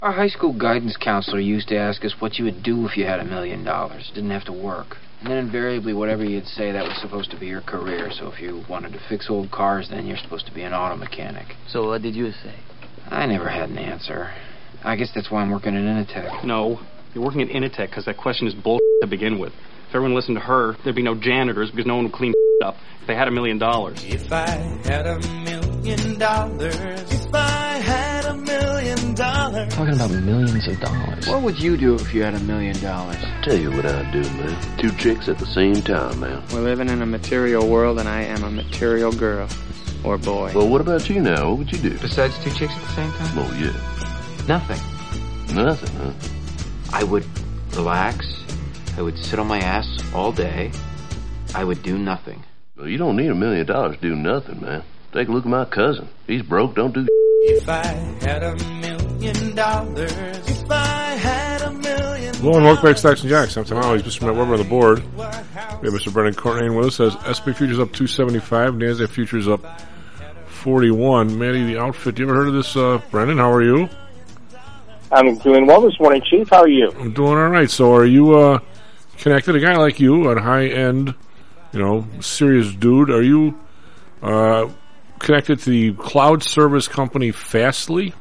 Our high school guidance counselor used to ask us what you would do if you had $1 million. Didn't have to work. And then invariably, whatever you'd say, that was supposed to be your career. So if you wanted to fix old cars, then you're supposed to be an auto mechanic. So what did you say? I never had an answer. I guess that's why I'm working at Initech. No, you're working at Initech because that question is bullshit to begin with. If everyone listened to her, there'd be no janitors because no one would clean up if they had $1 million. If I had $1 million, if I had $1 million. Talking about millions of dollars. What would you do if you had $1 million? Tell you what I'd do, man. 2 chicks at the same time, man. We're living in a material world, and I am a material girl. Or boy. Well, what about you now? What would you do? Besides 2 chicks at the same time? Oh, yeah. Nothing. Nothing, huh? I would relax. I would sit on my ass all day. I would do nothing. Well, you don't need $1 million to do nothing, man. Take a look at my cousin. He's broke, don't do If I had $1 million, if I had $1 million. Hello and welcome back to Stocks and Jocks. I'm Tom Hollies, Mr. Matt Weber on the board. We have Mr. Brendan Courtney with us. Says S&P futures up 275, NASDAQ futures up 41. Manny, the outfit. You ever heard of this, Brendan? How are you? I'm doing well this morning, Chief. How are you? I'm doing all right. So, are you connected? A guy like you, a high end, serious dude. Are you connected to the cloud service company Fastly?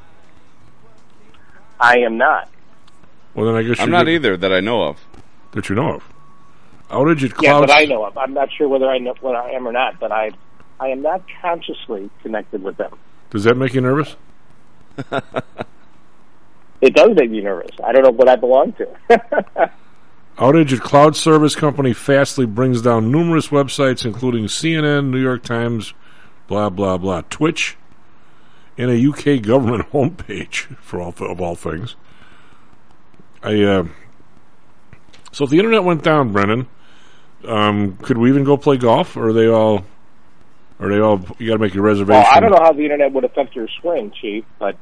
I am not. Well, then I guess I'm not either that I know of. That you know of. Outage at cloud. Yeah, but I know of. I'm not sure whether I know what I am or not, but I am not consciously connected with them. Does that make you nervous? It does make me nervous. I don't know what I belong to. Outage at cloud service company Fastly brings down numerous websites, including CNN, New York Times, blah, blah, blah, Twitch, and a UK government homepage, of all things. So if the internet went down, Brendan, could we even go play golf, or are they all, you gotta make your reservation? Well, I don't know how the internet would affect your swing, Chief, but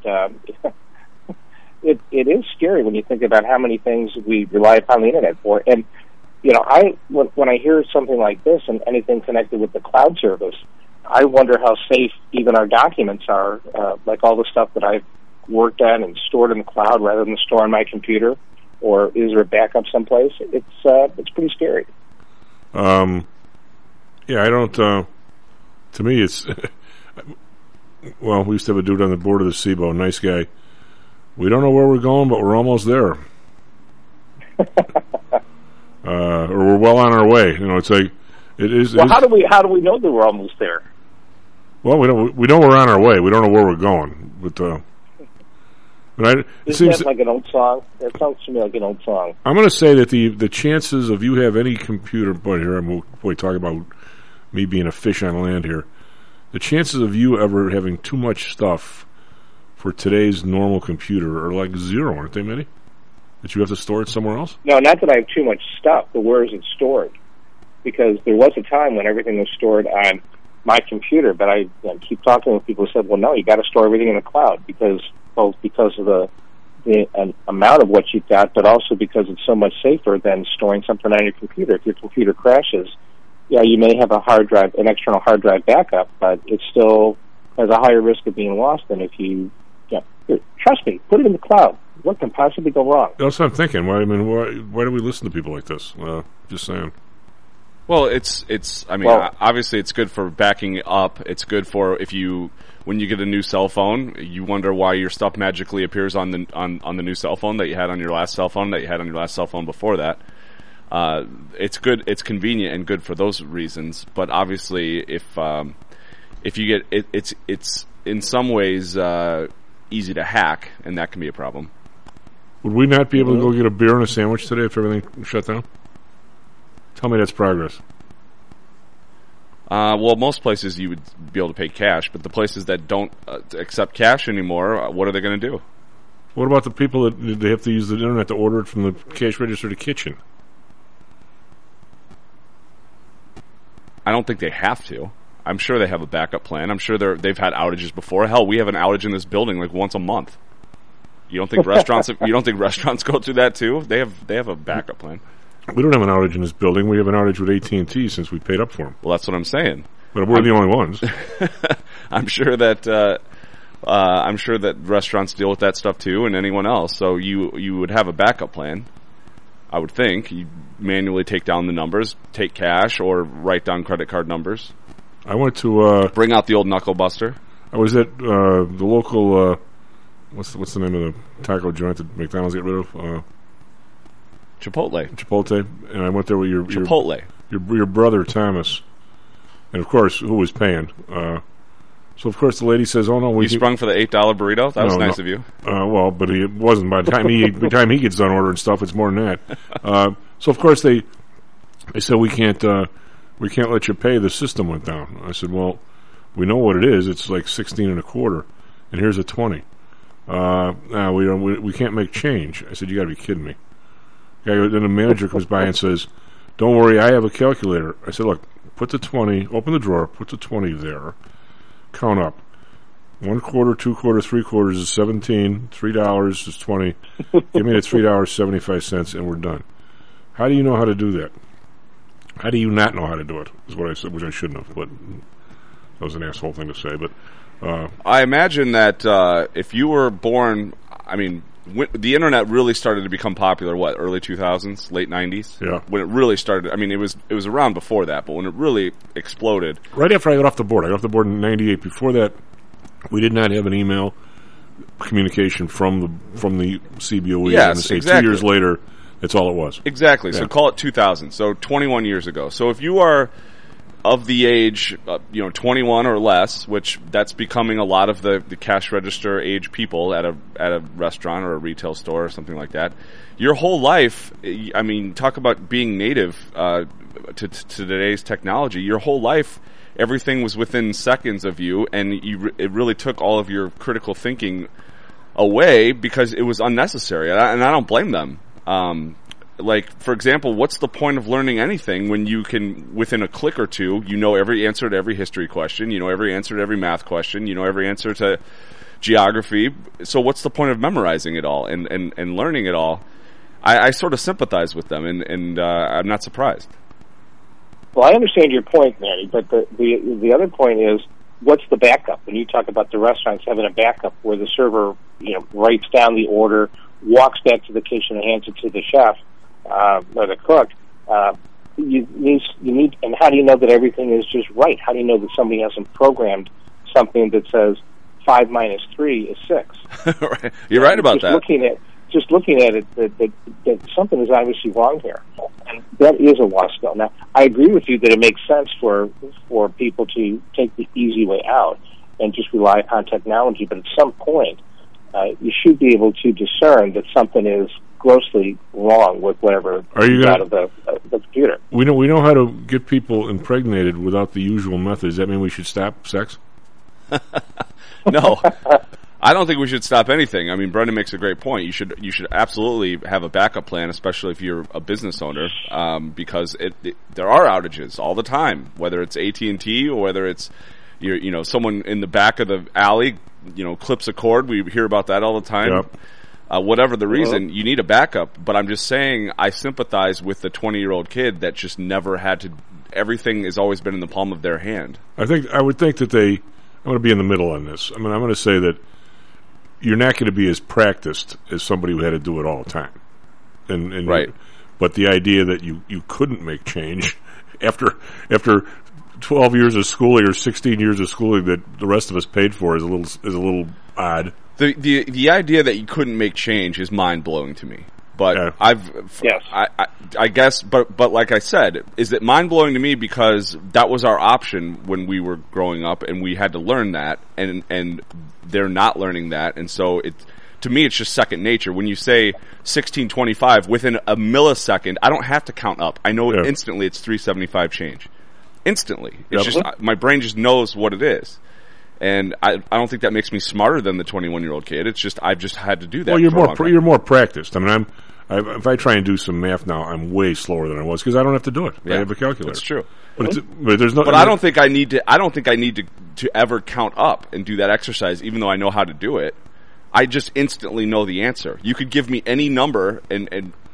it is scary when you think about how many things we rely upon the internet for. And, when I hear something like this and anything connected with the cloud service, I wonder how safe even our documents are, like all the stuff that I've worked on and stored in the cloud rather than store on my computer, or is there a backup someplace? It's pretty scary. Yeah, I don't, to me it's, well, we used to have a dude on the board of the SIBO, nice guy. We don't know where we're going, but we're almost there. Or we're well on our way. It's like, it is. Well, how do we know that we're almost there? Well, we know we're on our way. We don't know where we're going, but it seems that like an old song? That sounds to me like an old song. I'm going to say that the chances of you have any computer, boy, here I'm talking about me being a fish on land here. The chances of you ever having too much stuff for today's normal computer are like zero, aren't they, Mitty? That you have to store it somewhere else? No, not that I have too much stuff, but where is it stored? Because there was a time when everything was stored on my computer, but I keep talking with people who said, well, no, you got to store everything in the cloud, both because of the amount of what you've got, but also because it's so much safer than storing something on your computer. If your computer crashes, yeah, you may have an external hard drive backup, but it still has a higher risk of being lost than if you, trust me, put it in the cloud. What can possibly go wrong? That's what I'm thinking. Why do we listen to people like this? Just saying. Well, obviously it's good for backing up. It's good for when you get a new cell phone, you wonder why your stuff magically appears on the new cell phone that you had on your last cell phone, that you had on your last cell phone before that. It's good, it's convenient and good for those reasons. But obviously, if you get it's in some ways easy to hack, and that can be a problem. Would we not be able to go get a beer and a sandwich today if everything shut down? Tell me that's progress. Well, most places you would be able to pay cash, but the places that don't accept cash anymore, what are they going to do? What about the people that they have to use the internet to order it from the cash register to kitchen? I don't think they have to. I'm sure they have a backup plan. I'm sure they've had outages before. Hell, we have an outage in this building like once a month. You don't think restaurants go through that too? They have a backup plan. We don't have an outage in this building. We have an outage with AT&T since we paid up for them. Well, that's what I'm saying. But we're the only ones. I'm sure that I'm sure that restaurants deal with that stuff too, and anyone else. So you would have a backup plan, I would think. You manually take down the numbers, take cash, or write down credit card numbers. I went to bring out the old knuckle buster. I was at the local what's the name of the taco joint that McDonald's get rid of? Chipotle, and I went there with your brother Thomas, and of course, who was paying? So of course the lady says, "Oh no, you sprung for the $8 burrito? That was nice of you." Well, but it wasn't. By the time he gets done ordering stuff, it's more than that. So of course they said we can't let you pay. The system went down. I said, well, we know what it is. It's like 16 and a quarter, and here's a 20. No, we can't make change. I said, you got to be kidding me. Then the manager comes by and says, don't worry, I have a calculator. I said, look, put the 20, open the drawer, put the 20 there, count up. 1 quarter, 2 quarters, 3 quarters is 17, $3 is 20. Give me the $3.75, and we're done. How do you know how to do that? How do you not know how to do it? Is what I said, which I shouldn't have, but that was an asshole thing to say. But I imagine that if you were born, I mean, the internet really started to become popular, early 2000s, late 90s? Yeah. When it really started, I mean, it was around before that, but when it really exploded. Right after I got off the board. I got off the board in 98. Before that, we did not have an email communication from the CBOE. Yes, and exactly. 2 years later, that's all it was. Exactly. Yeah. So call it 2000. So 21 years ago. So if you are of the age, 21 or less, which that's becoming a lot of the cash register age people at a restaurant or a retail store or something like that. Your whole life, I mean, talk about being native to today's technology. Your whole life, everything was within seconds of you, and it really took all of your critical thinking away because it was unnecessary, and I don't blame them. Like, for example, what's the point of learning anything when you can, within a click or two, you know every answer to every history question, you know every answer to every math question, you know every answer to geography. So what's the point of memorizing it all and learning it all? I sort of sympathize with them, and I'm not surprised. Well, I understand your point, Manny, but the other point is, what's the backup? When you talk about the restaurants having a backup where the server, writes down the order, walks back to the kitchen and hands it to the chef or the cook, you need, and how do you know that everything is just right? How do you know that somebody hasn't programmed something that says 5 minus 3 is 6? Right. You're right about that. Just looking at it, that something is obviously wrong here, and that is a lost skill. Now, I agree with you that it makes sense for people to take the easy way out and just rely upon technology, but at some point, you should be able to discern that something is grossly wrong with whatever comes out of the computer. We know how to get people impregnated without the usual methods. Does that mean we should stop sex? No. I don't think we should stop anything. I mean, Brendan makes a great point. You should absolutely have a backup plan, especially if you're a business owner, because there are outages all the time, whether it's AT&T or whether it's someone in the back of the alley, clips a cord. We hear about that all the time. Yep. Whatever the reason, you need a backup. But I'm just saying, I sympathize with the 20-year-old kid that just never had to. Everything has always been in the palm of their hand. I would think that I'm going to be in the middle on this. I mean, I'm going to say that you're not going to be as practiced as somebody who had to do it all the time. And right. But the idea that you couldn't make change after 12 years of schooling or 16 years of schooling that the rest of us paid for is a little odd. The idea that you couldn't make change is mind blowing to me. But yeah. I guess, but like I said, is it mind blowing to me because that was our option when we were growing up, and we had to learn that, and they're not learning that, and so to me it's just second nature. When you say 1625 within a millisecond, I don't have to count up. I know instantly it's 375 change. Instantly, it's just my brain just knows what it is. And I don't think that makes me smarter than the 21-year-old kid. It's just I've just had to do that. Well, you're more practiced. I mean, if I try and do some math now, I'm way slower than I was because I don't have to do it. Yeah, I have a calculator. That's true. But there's no. But I don't think I need to. I don't think I need to ever count up and do that exercise, even though I know how to do it. I just instantly know the answer. You could give me any number and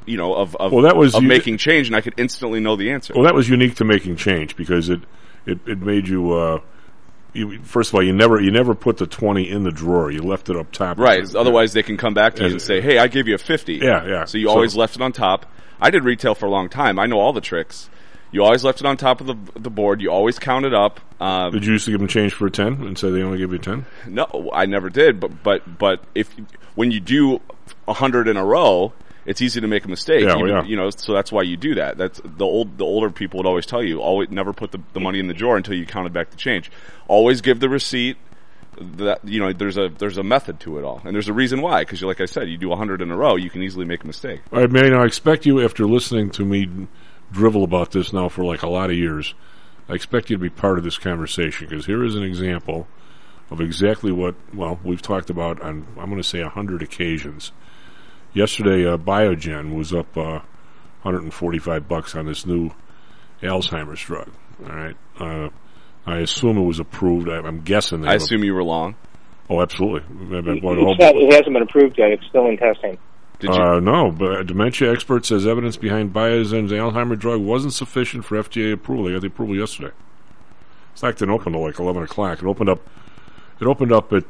of making change, and I could instantly know the answer. Well, that was unique to making change because it made you. first of all, you never put the 20 in the drawer. You left it up top. Right. Otherwise, they can come back to you and say, "Hey, I gave you a 50." Yeah. So you always left it on top. I did retail for a long time. I know all the tricks. You always left it on top of the board. You always counted up. Did you used to give them change for a 10 and say they only give you 10? No, I never did. But when you do 100 in a row, it's easy to make a mistake. You know, so that's why you do that. That's the older people would always tell you, always never put the money in the drawer until you counted back the change. Always give the receipt. That, you know, there's a method to it all, and there's a reason why. Because like I said, you do 100 in a row, you can easily make a mistake. All right, Manny. Now I expect you, after listening to me drivel about this now for like a lot of years, I expect you to be part of this conversation, because here is an example of exactly what we've talked about on, I'm going to say, 100 occasions. Yesterday, Biogen was up $145 on this new Alzheimer's drug. All right, I assume it was approved. I'm guessing. I assume you were long. Oh, absolutely. It hasn't been approved yet. It's still in testing. No, but a dementia expert says evidence behind Biogen's Alzheimer's drug wasn't sufficient for FDA approval. They got the approval yesterday. It's like it didn't open till like 11 o'clock. It opened up like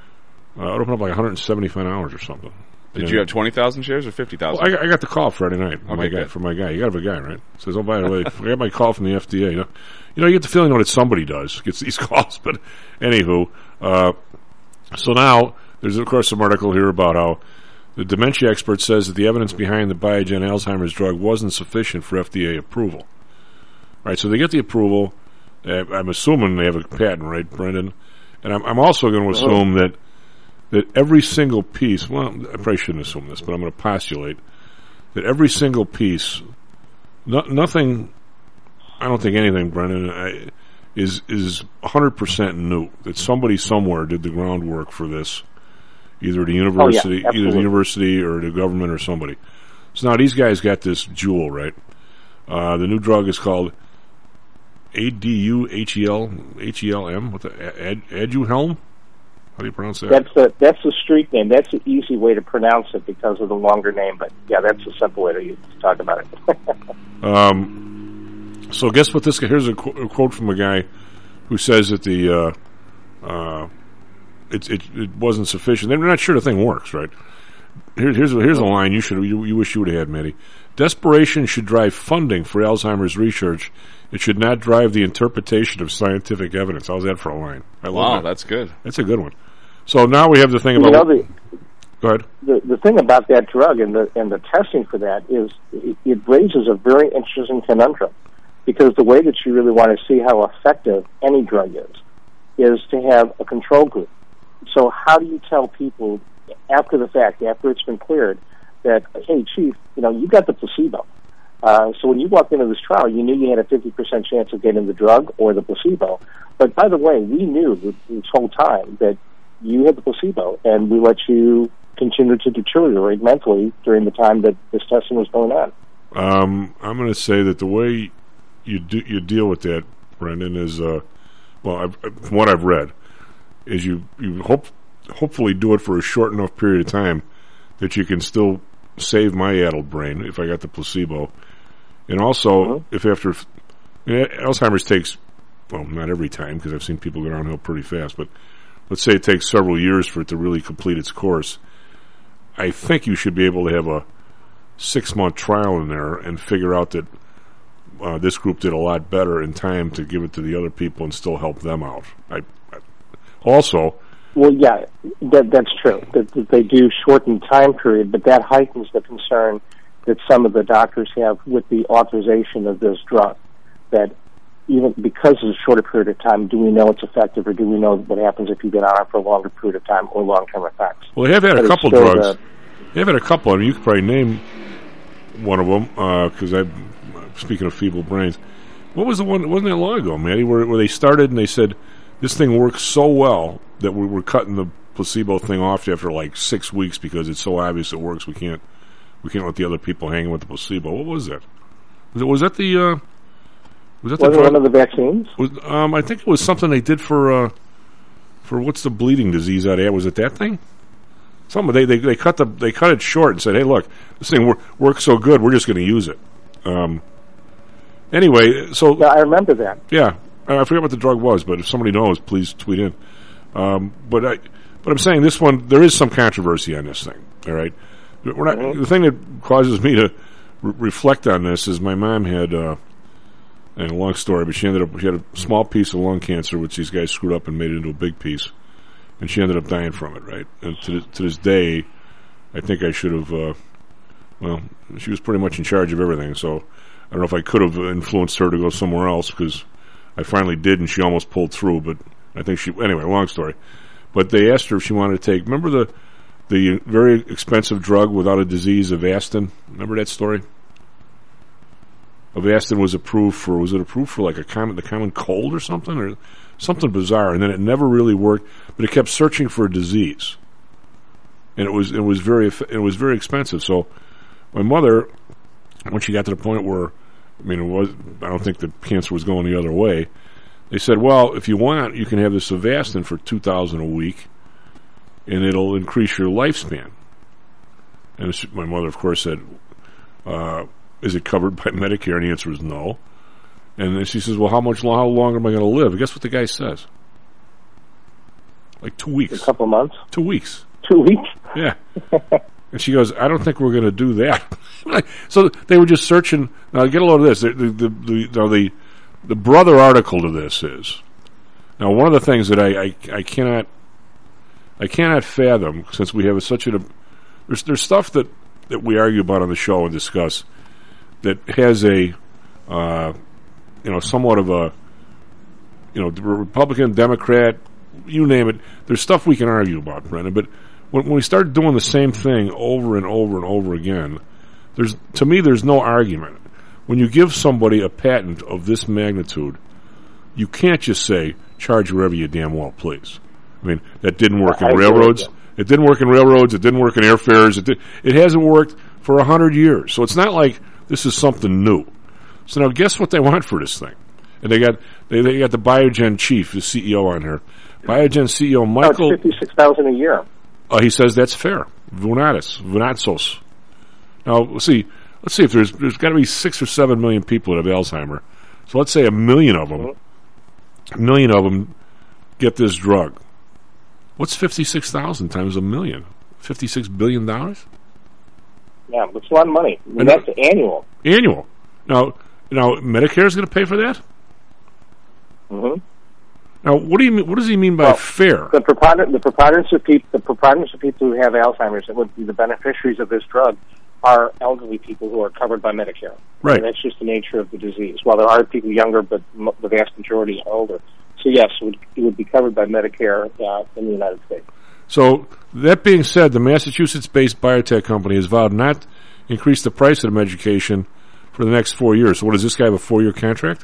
175 hours or something. Did you have 20,000 shares or 50,000? Well, I got the call Friday night from my guy. You got to have a guy, right? Says, oh, by the way, I got my call from the FDA. You get the feeling that somebody gets these calls. But anywho, so now there's of course some article here about how the dementia expert says that the evidence behind the Biogen Alzheimer's drug wasn't sufficient for FDA approval. All right, so they get the approval. I'm assuming they have a patent, right, Brendan? And I'm also going to assume that every single piece, well, I probably shouldn't assume this, but I'm going to postulate that every single piece, nothing, I don't think anything, Brendan, is 100% new. That somebody somewhere did the groundwork for this, either the university, or the government or somebody. So now these guys got this jewel, right? The new drug is called ADUHELM. What the Aduhelm? How do you pronounce that? That's the street name. That's the easy way to pronounce it because of the longer name. But yeah, that's the simple way to talk about it. So guess what? Here's a quote from a guy who says that it wasn't sufficient. They're not sure the thing works, right? Here's a line you wish you would have had, Matty. Desperation should drive funding for Alzheimer's research. It should not drive the interpretation of scientific evidence. How's that for a line? I love that. That's good. That's a good one. So now we have the thing about. Go ahead. The thing about that drug and the testing for that is it raises a very interesting conundrum, because the way that you really want to see how effective any drug is to have a control group. So how do you tell people after the fact, after it's been cleared, that, hey, Chief, you got the placebo. So when you walked into this trial, you knew you had a 50% chance of getting the drug or the placebo. But by the way, we knew this whole time that you had the placebo, and we let you continue to deteriorate mentally during the time that this testing was going on. I'm going to say that the way you deal with that, Brendan, is from what I've read, is you hopefully do it for a short enough period of time that you can still save my addled brain if I got the placebo. And also, if after Alzheimer's takes, well, not every time, because I've seen people go downhill pretty fast, but let's say it takes several years for it to really complete its course, I think you should be able to have a 6-month trial in there and figure out that this group did a lot better in time to give it to the other people and still help them out. Also... Well, yeah, that's true. That they do shorten time period, but that heightens the concern that some of the doctors have with the authorization of this drug. That even because it's a shorter period of time, do we know it's effective, or do we know what happens if you get on it for a longer period of time or long-term effects? Well, they have had a couple drugs. They have had a couple. I mean, you could probably name one of them because speaking of feeble brains, what was the one? It wasn't that long ago, Matty, where they started and they said this thing works so well that we're cutting the placebo thing off after like 6 weeks because it's so obvious it works. We can't let the other people hang with the placebo. What was that? Was that the one of the vaccines? I think it was something they did for what's the bleeding disease out of? Was it that thing? Something they cut it short and said, hey, look, this thing works so good, we're just going to use it. Anyway, so yeah, I remember that. Yeah. I forget what the drug was, but if somebody knows, please tweet in. But I'm saying this one, there is some controversy on this thing. All right, we're not, the thing that causes me to reflect on this is my mom had, and a long story, but she had a small piece of lung cancer, which these guys screwed up and made it into a big piece, and she ended up dying from it. Right, and to this day, I think I should have. Well, she was pretty much in charge of everything, so I don't know if I could have influenced her to go somewhere else, because I finally did, and she almost pulled through. But I think anyway, long story. But they asked her if she wanted to take. Remember the very expensive drug without a disease, Avastin? Remember that story? Avastin was approved for like the common cold or something bizarre, and then it never really worked, but it kept searching for a disease, and it was very expensive. So my mother, when she got to the point where, I don't think the cancer was going the other way, they said, well, if you want, you can have this Avastin for $2,000 a week, and it'll increase your lifespan. And my mother, of course, said, is it covered by Medicare? And the answer was no. And then she says, well, how long am I going to live? And guess what the guy says? Like 2 weeks. A couple months? 2 weeks. 2 weeks? Yeah. And she goes, I don't think we're going to do that. So they were just searching. Now, get a load of this. The brother article to this is, now, one of the things that I cannot fathom, since we have there's stuff that we argue about on the show and discuss that has a somewhat of a Republican, Democrat, you name it. There's stuff we can argue about, Brennan. But when we start doing the same thing over and over and over again, to me there's no argument. When you give somebody a patent of this magnitude, you can't just say charge wherever you damn well please. I mean, that didn't work in railroads. It didn't work in railroads. It didn't work in airfares. It hasn't worked for 100 years. So it's not like this is something new. So now guess what they want for this thing? And they got the Biogen chief, the CEO on here. Biogen CEO Michael. It's $56,000 a year. He says that's fair. Vunatsos. Now let's see if there's got to be 6 or 7 million people that have Alzheimer. So let's say 1 million of them. A million of them get this drug. What's 56,000 times 1 million? $56 billion? Yeah, that's a lot of money. And that's annual. Annual. Now Medicare is going to pay for that? Mm-hmm. Now, what do you mean? What does he mean by fair? The preponderance of people who have Alzheimer's that would be the beneficiaries of this drug are elderly people who are covered by Medicare. Right. And that's just the nature of the disease. While there are people younger, but the vast majority are older. So yes, it would be covered by Medicare in the United States. So that being said, the Massachusetts-based biotech company has vowed not to increase the price of the medication for the next 4 years. So what, does this guy have a 4-year contract?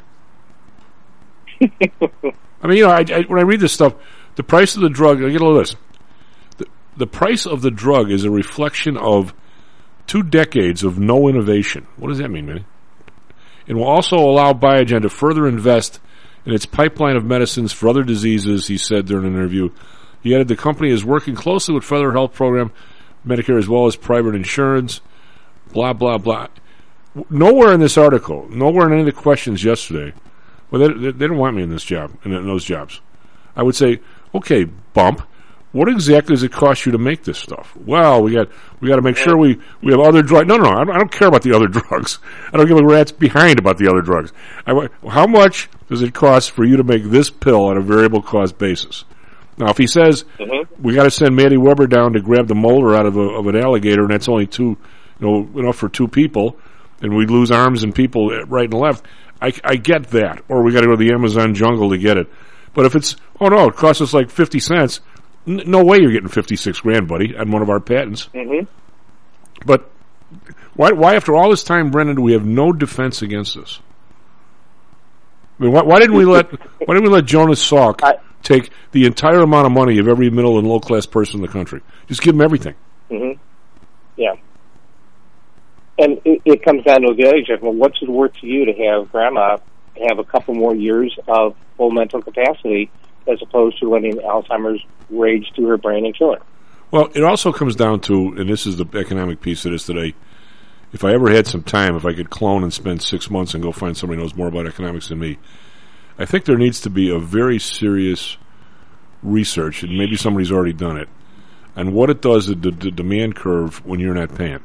I mean, when I read this stuff, the price of the drug, I get all this. The price of the drug is a reflection of 2 decades of no innovation. What does that mean, Manny? It will also allow Biogen to further invest in its pipeline of medicines for other diseases, he said during an interview. He added the company is working closely with Federal Health Program, Medicare, as well as private insurance, blah, blah, blah. Nowhere in this article, nowhere in any of the questions yesterday, well, they didn't want me in this job, in those jobs. I would say, okay, bump, what exactly does it cost you to make this stuff? Well, we got to make sure we have other drugs. No, I don't care about the other drugs. I don't give a rat's behind about the other drugs. How much does it cost for you to make this pill on a variable cost basis? Now, if he says we got to send Matty Weber down to grab the molar out of an alligator, and that's only enough for 2 people, and we lose arms and people right and left, I get that. Or we got to go to the Amazon jungle to get it. But if it's it costs us like 50 cents. No way you're getting $56,000, buddy, on one of our patents. Mm-hmm. But why, after all this time, Brendan, do we have no defense against this? I mean, why didn't we let Jonas Salk take the entire amount of money of every middle and low class person in the country? Just give them everything. Mm-hmm. Yeah. And it comes down to the age of, well, what's it worth to you to have Grandma have a couple more years of full mental capacity, as opposed to letting Alzheimer's rage through her brain and kill her? Well, it also comes down to, and this is the economic piece of this today, if I ever had some time, if I could clone and spend 6 months and go find somebody who knows more about economics than me, I think there needs to be a very serious research, and maybe somebody's already done it, on what it does to the demand curve when you're not paying.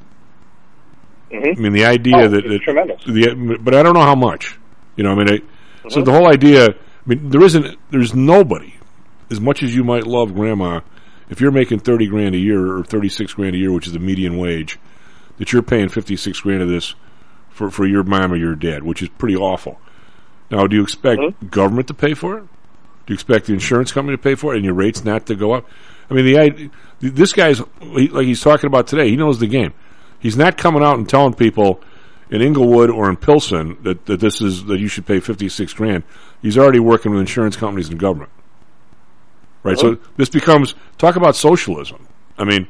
Mm-hmm. I mean, the idea it's tremendous. But I don't know how much. You know, I mean, so the whole idea. I mean, there's nobody, as much as you might love Grandma, if you're making $30,000 a year or $36,000 a year, which is the median wage, that you're paying $56,000 of this for your mom or your dad, which is pretty awful. Now, do you expect government to pay for it? Do you expect the insurance company to pay for it, and your rates not to go up? I mean, this guy's like he's talking about today. He knows the game. He's not coming out and telling people in Inglewood or in Pilsen that you should pay $56,000. He's already working with insurance companies and government, right? So this becomes talk about socialism. I mean,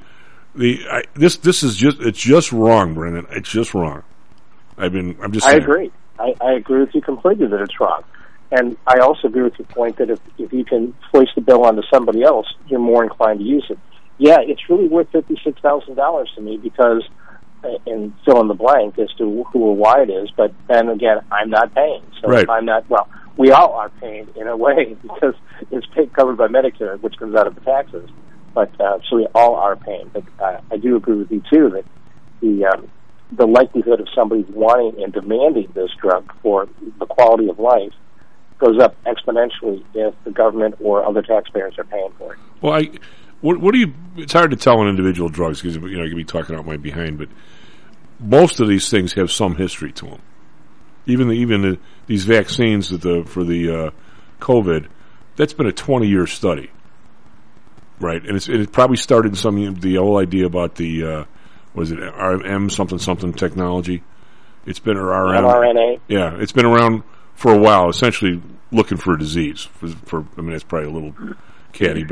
this is just wrong, Brendan. It's just wrong. I agree. I agree with you completely that it's wrong. And I also agree with your point that if you can foist the bill onto somebody else, you're more inclined to use it. Yeah, it's really worth $56,000 to me because, and fill in the blank as to who or why it is, but then again, I'm not paying. So right. If I'm not, well, we all are paying in a way because it's covered by Medicare, which comes out of the taxes. But so we all are paying. But I do agree with you, too, that the likelihood of somebody wanting and demanding this drug for the quality of life goes up exponentially if the government or other taxpayers are paying for it. Well, what do you? It's hard to tell on individual drugs because I could be talking out my behind, but most of these things have some history to them. Even these vaccines for the COVID, that's been a 20-year study, right? And it probably started in the whole idea about the was it RM something technology? It's been mRNA. Yeah, it's been around for a while, essentially looking for a disease. For I mean, it's probably a little catty,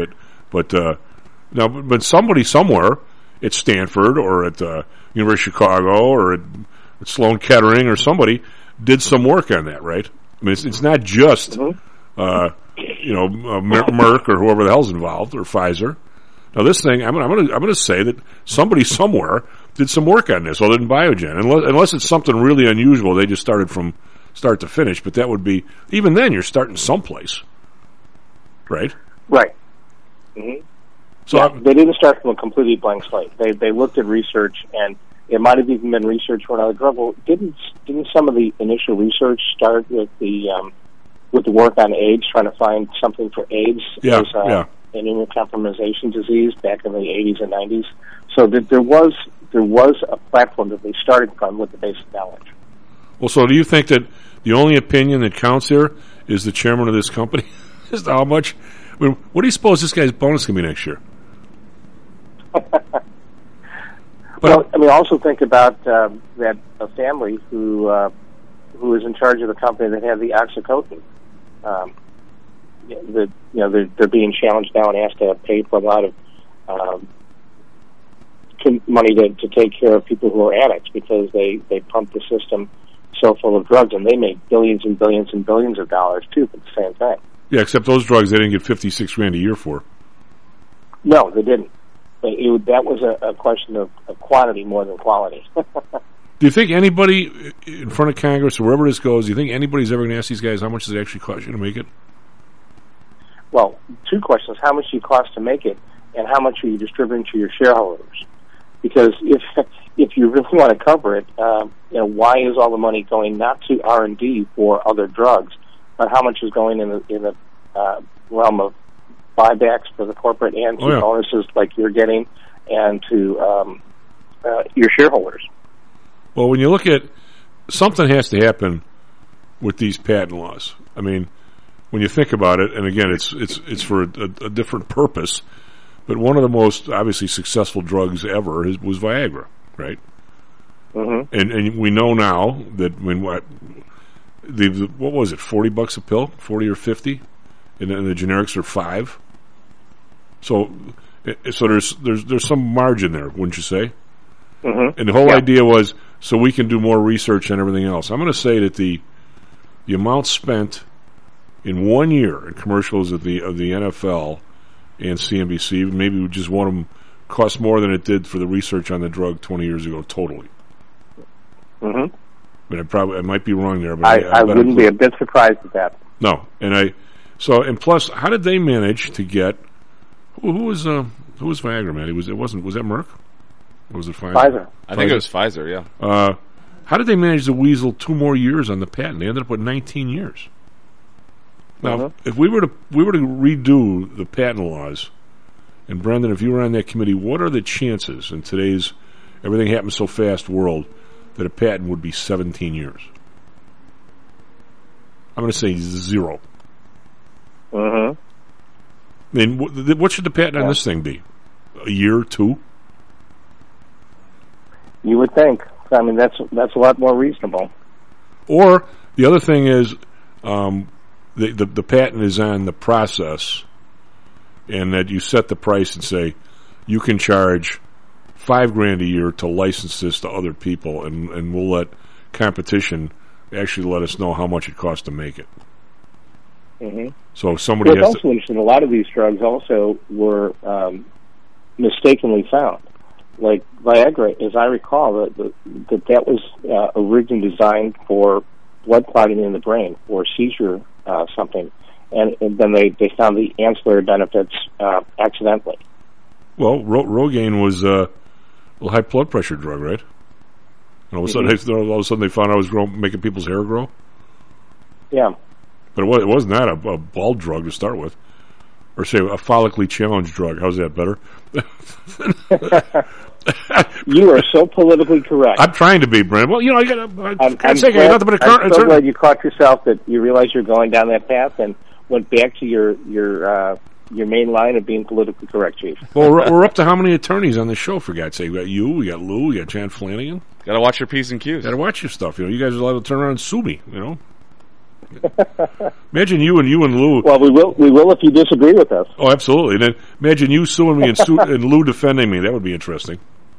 but somebody somewhere at Stanford or at University of Chicago or at Sloan Kettering or somebody did some work on that, right? I mean, it's not just Merck or whoever the hell's involved or Pfizer. Now, this thing, I'm going to say that somebody somewhere did some work on this other than Biogen, unless it's something really unusual. They just started from start to finish, but that would be even then you're starting someplace, right? Right. Mm-hmm. So they didn't start from a completely blank slate. They looked at research, and it might have even been research for another drug. Well, didn't some of the initial research start with the work on AIDS, trying to find something for AIDS as an immunocompromisation disease back in the 80s and 90s? So there was a platform that they started from with the basic knowledge. Well, so do you think that the only opinion that counts here is the chairman of this company as to how much? I mean, what do you suppose this guy's bonus can be next year? Well, I mean, also think about that a family who is in charge of the company that had the OxyContin. They're being challenged now and asked to pay for a lot of money to take care of people who are addicts because they pump the system so full of drugs, and they make billions and billions and billions of dollars too for the same thing. Yeah, except those drugs they didn't get $56,000 a year for. No, they didn't. That was a question of quantity more than quality. Do you think anybody in front of Congress or wherever this goes, do you think anybody's ever going to ask these guys how much does it actually cost you to make it? Well, two questions. How much do you cost to make it, and how much are you distributing to your shareholders? Because if you really want to cover it, why is all the money going not to R&D for other drugs, but how much is going in the realm of buybacks for the corporate and to bonuses like you're getting and to your shareholders? Well, when you look at something has to happen with these patent laws. I mean, when you think about it, and again, it's for a different purpose, but one of the most obviously successful drugs ever was Viagra, right? Mm-hmm. And we know now that what was it, $40 a pill, 40 or 50, and the generics are $5. So there's some margin there, wouldn't you say? Mm-hmm. And the whole idea was so we can do more research and everything else. I'm going to say that the amount spent in 1 year in commercials of the NFL and CNBC, maybe just one of them cost more than it did for the research on the drug 20 years ago, totally. Mm-hmm. I mean, I might be wrong there, but I wouldn't be a bit surprised at that. No, and plus, how did they manage to get who was Viagra, man? Was that Merck? Or was it Pfizer? I think it was Pfizer. Yeah. How did they manage to weasel 2 more years on the patent? They ended up with 19 years. Now, if we were to redo the patent laws, and Brendan, if you were on that committee, what are the chances in today's everything happens so fast world that a patent would be 17 years? I'm going to say 0. Mm-hmm. I mean, what should the patent on this thing be? A year, 2? You would think. I mean, that's a lot more reasonable. Or the other thing is, the patent is on the process, and that you set the price and say you can charge $5,000 a year to license this to other people, and we'll let competition actually let us know how much it costs to make it. Mm-hmm. So if somebody has also interesting. A lot of these drugs also were mistakenly found. Like Viagra, as I recall, that was originally designed for blood clotting in the brain or seizure something, and then they found the ancillary benefits accidentally. Well, Rogaine was a high blood pressure drug, right? And all of a sudden, they found out it was making people's hair grow. Yeah, but it wasn't that a bald drug to start with, or say a follically challenged drug. How's that better? You are so politically correct. I'm trying to be, Brent. Well, you know, I'm so glad you caught yourself that you realized you're going down that path and went back to your main line of being politically correct, Chief. Well, we're up to how many attorneys on the show, for God's sake? We got you, we got Lou, we got John Flanagan. Got to watch your P's and Q's. Got to watch your stuff. You know, you guys are allowed to turn around and sue me. You know. Imagine you and Lou. Well, we will if you disagree with us. Oh, absolutely. And then imagine you suing me and Lou defending me. That would be interesting.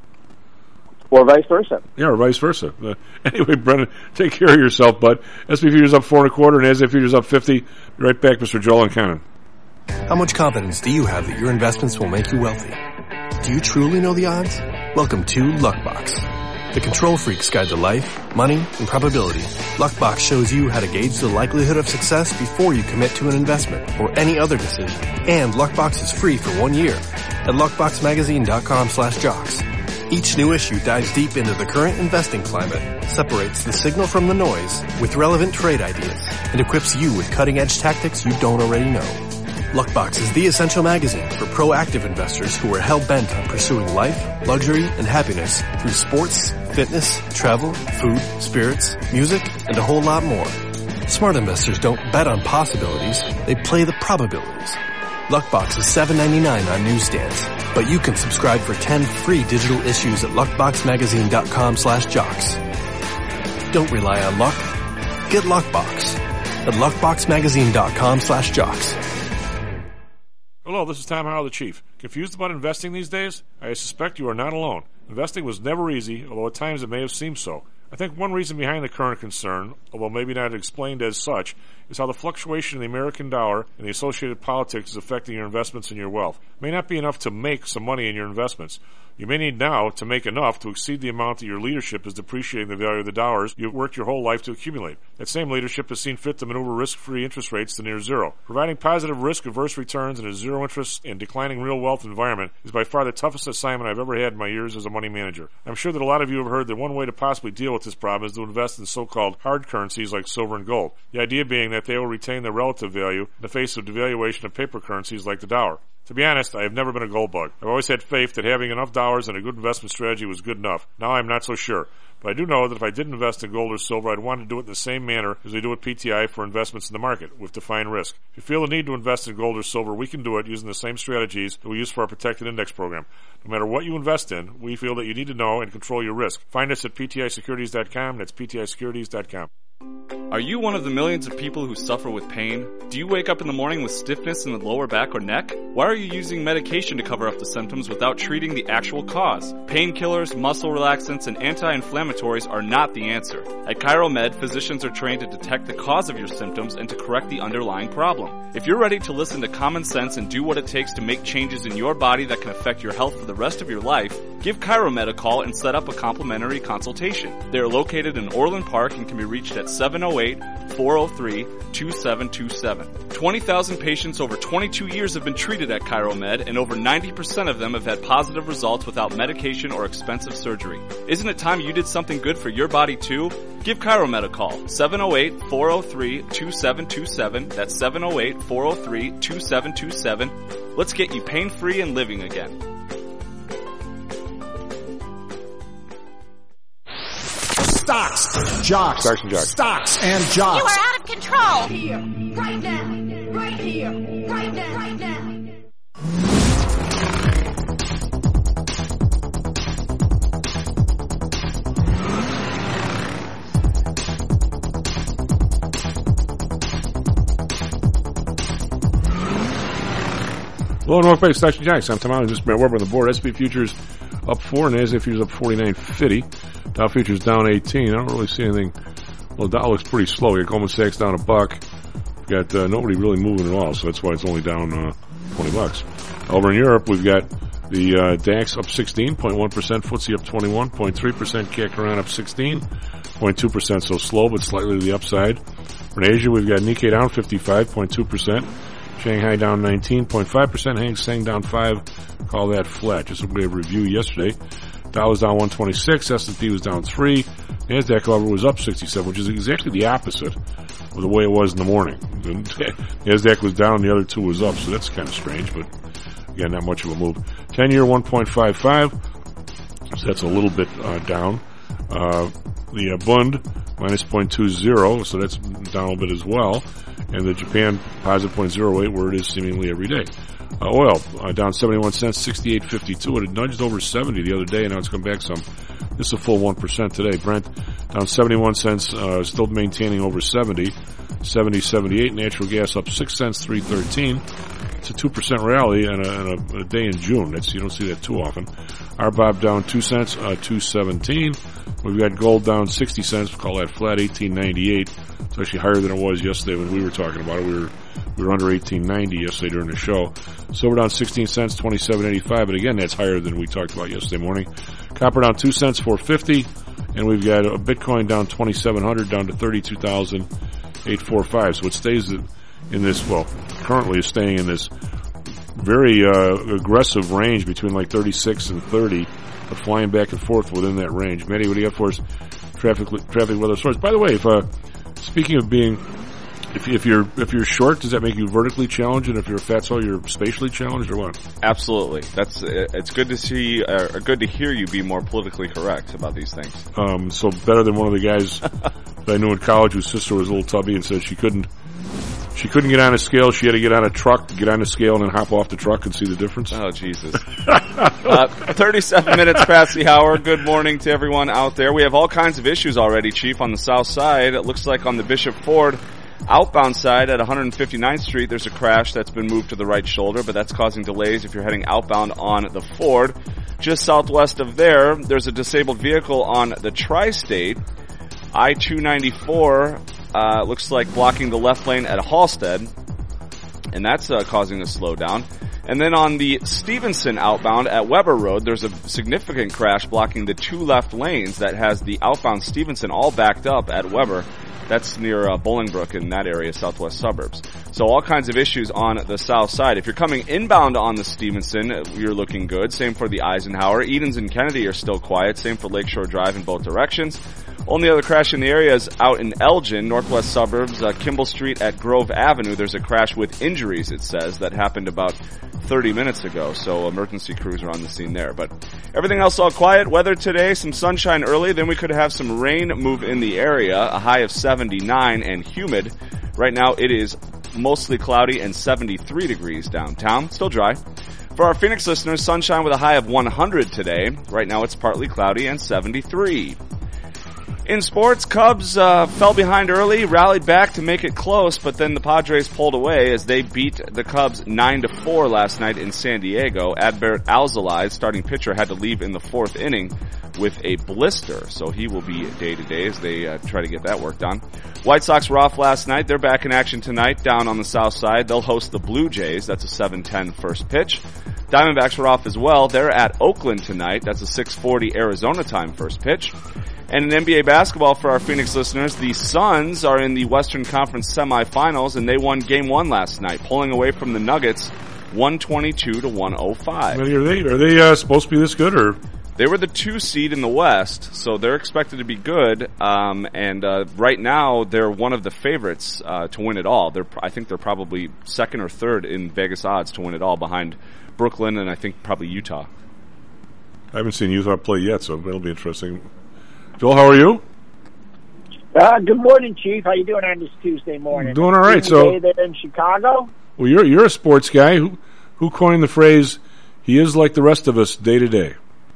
Or vice versa. Yeah, or vice versa. Anyway, Brendan, take care of yourself, bud. SP Futures up 4 1/4, and NASDAQ Futures up 50. Right back, Mr. Joel and Cannon. How much confidence do you have that your investments will make you wealthy? Do you truly know the odds? Welcome to Luckbox, the control freak's guide to life, money, and probability. Luckbox shows you how to gauge the likelihood of success before you commit to an investment or any other decision. And Luckbox is free for 1 year at luckboxmagazine.com/jocks. Each new issue dives deep into the current investing climate, separates the signal from the noise with relevant trade ideas, and equips you with cutting-edge tactics you don't already know. Luckbox is the essential magazine for proactive investors who are hell-bent on pursuing life, luxury, and happiness through sports, fitness, travel, food, spirits, music, and a whole lot more. Smart investors don't bet on possibilities, they play the probabilities. Luckbox is $7.99 on newsstands, but you can subscribe for 10 free digital issues at luckboxmagazine.com/jocks. Don't rely on luck. Get Luckbox at luckboxmagazine.com/jocks. Hello, this is Tom Howell, the Chief. Confused about investing these days? I suspect you are not alone. Investing was never easy, although at times it may have seemed so. I think one reason behind the current concern, although maybe not explained as such, is how the fluctuation in the American dollar and the associated politics is affecting your investments and your wealth. It may not be enough to make some money in your investments. You may need now to make enough to exceed the amount that your leadership is depreciating the value of the dollars you've worked your whole life to accumulate. That same leadership has seen fit to maneuver risk-free interest rates to near zero. Providing positive risk-averse returns in a zero-interest and declining real wealth environment is by far the toughest assignment I've ever had in my years as a money manager. I'm sure that a lot of you have heard that one way to possibly deal with this problem is to invest in so-called hard currencies like silver and gold. The idea being that they will retain their relative value in the face of devaluation of paper currencies like the dollar. To be honest, I have never been a gold bug. I've always had faith that having enough dollars and a good investment strategy was good enough. Now I'm not so sure. But I do know that if I did invest in gold or silver, I'd want to do it in the same manner as we do with PTI for investments in the market, with defined risk. If you feel the need to invest in gold or silver, we can do it using the same strategies that we use for our protected index program. No matter what you invest in, we feel that you need to know and control your risk. Find us at PTIsecurities.com. That's PTIsecurities.com. Are you one of the millions of people who suffer with pain? Do you wake up in the morning with stiffness in the lower back or neck? Why are you using medication to cover up the symptoms without treating the actual cause? Painkillers, muscle relaxants, and anti-inflammatories are not the answer. At ChiroMed, physicians are trained to detect the cause of your symptoms and to correct the underlying problem. If you're ready to listen to common sense and do what it takes to make changes in your body that can affect your health for the rest of your life, Give ChiroMed a call and set up a complimentary consultation. They are located in Orland Park and can be reached at 708-403-2727. 20,000 patients over 22 years have been treated at ChiroMed, and over 90% of them have had positive results without medication or expensive surgery. Isn't it time you did something good for your body too? Give ChiroMed a call, 708-403-2727. That's 708-403-2727. Let's get you pain-free and living again. Stocks, jocks, stocks and jocks. You are out of control. Here, right now, right here, right now, right now. Hello, North Bay Stocks and Jocks. I'm Tom Allen. Just Weber on the board. SP futures up 4, NASDAQ futures up 49.50. Dow futures down 18. I don't really see anything. Well, Dow looks pretty slow. You got Goldman Sachs down $1. We've got nobody really moving at all, so that's why it's only down $20. Over in Europe, we've got the DAX up 16.1%, FTSE up 21.3%, CAC Iran up 16.2%, so slow but slightly to the upside. For Asia, we've got Nikkei down 55.2%, Shanghai down 19.5%, Hang Seng down 5. Call that flat. Just a way of review yesterday. Dow was down 126, S&P was down 3, NASDAQ, however, was up 67, which is exactly the opposite of the way it was in the morning. NASDAQ was down, the other two was up, so that's kind of strange, but again, not much of a move. 10-year 1.55, so that's a little bit down. The Bund, minus 0.20, so that's down a little bit as well. And the Japan, positive 0.08, where it is seemingly every day. Oil, down 71 cents, 68.52. It had nudged over 70 the other day, and now it's come back some. This is a full 1% today. Brent, down 71 cents, still maintaining over 70, 70.78. Natural gas up 6 cents, 3.13. It's a 2% rally and a day in June. You don't see that too often. RBOB down 2 cents, 2.17. We've got gold down 60 cents. We'll call that flat, 18.98. It's actually higher than it was yesterday when we were talking about it. We were under 18.90 yesterday during the show. Silver down 16 cents, 27.85. But again, that's higher than we talked about yesterday morning. Copper down 2 cents, 4.50. And we've got a Bitcoin down 2,700, down to 32,845. So it stays in this, well, currently is staying in this very aggressive range between like 36 and 30, but flying back and forth within that range. Matty, what do you have for us? Traffic weather source. By the way, speaking of being, if you're short, does that make you vertically challenged? And if you're a fatso, you're spatially challenged, or what? Absolutely. It's good to see, or good to hear you be more politically correct about these things. So better than one of the guys that I knew in college whose sister was a little tubby and said she couldn't get on a scale. She had to get on a truck, get on a scale, and then hop off the truck and see the difference. Oh, Jesus. 37 minutes past the hour. Good morning to everyone out there. We have all kinds of issues already, Chief, on the south side. It looks like on the Bishop Ford outbound side at 159th Street, there's a crash that's been moved to the right shoulder, but that's causing delays if you're heading outbound on the Ford. Just southwest of there's a disabled vehicle on the Tri-State. I-294 looks like blocking the left lane at Halstead, and that's causing a slowdown. And then on the Stevenson outbound at Weber Road, there's a significant crash blocking the two left lanes that has the outbound Stevenson all backed up at Weber. That's near Bolingbrook in that area, southwest suburbs. So all kinds of issues on the south side. If you're coming inbound on the Stevenson, you're looking good. Same for the Eisenhower. Edens and Kennedy are still quiet. Same for Lakeshore Drive in both directions. Only other crash in the area is out in Elgin, northwest suburbs, Kimball Street at Grove Avenue. There's a crash with injuries, it says, that happened about 30 minutes ago, so emergency crews are on the scene there. But everything else all quiet. Weather today, some sunshine early, then we could have some rain move in the area, a high of 79 and humid. Right now it is mostly cloudy and 73 degrees downtown, still dry. For our Phoenix listeners, sunshine with a high of 100 today. Right now it's partly cloudy and 73. In sports, Cubs fell behind early, rallied back to make it close, but then the Padres pulled away as they beat the Cubs 9-4 last night in San Diego. Adbert Alzolay, starting pitcher, had to leave in the fourth inning with a blister, so he will be day-to-day as they try to get that work done. White Sox were off last night. They're back in action tonight down on the south side. They'll host the Blue Jays. That's a 7:10 first pitch. Diamondbacks are off as well. They're at Oakland tonight. That's a 6:40 Arizona time first pitch. And in NBA basketball for our Phoenix listeners, the Suns are in the Western Conference semifinals, and they won Game 1 last night, pulling away from the Nuggets 122-105. Are they supposed to be this good, or? They were the 2 seed in the West, so they're expected to be good. And right now, they're one of the favorites to win it all. I think they're probably second or third in Vegas odds to win it all, behind Brooklyn and I think probably Utah. I haven't seen Utah play yet, so it'll be interesting. Joel, how are you? Good morning, Chief. How you doing on this Tuesday morning? Doing all right. So there in Chicago. Well, you're a sports guy. Who coined the phrase? He is like the rest of us, day to day.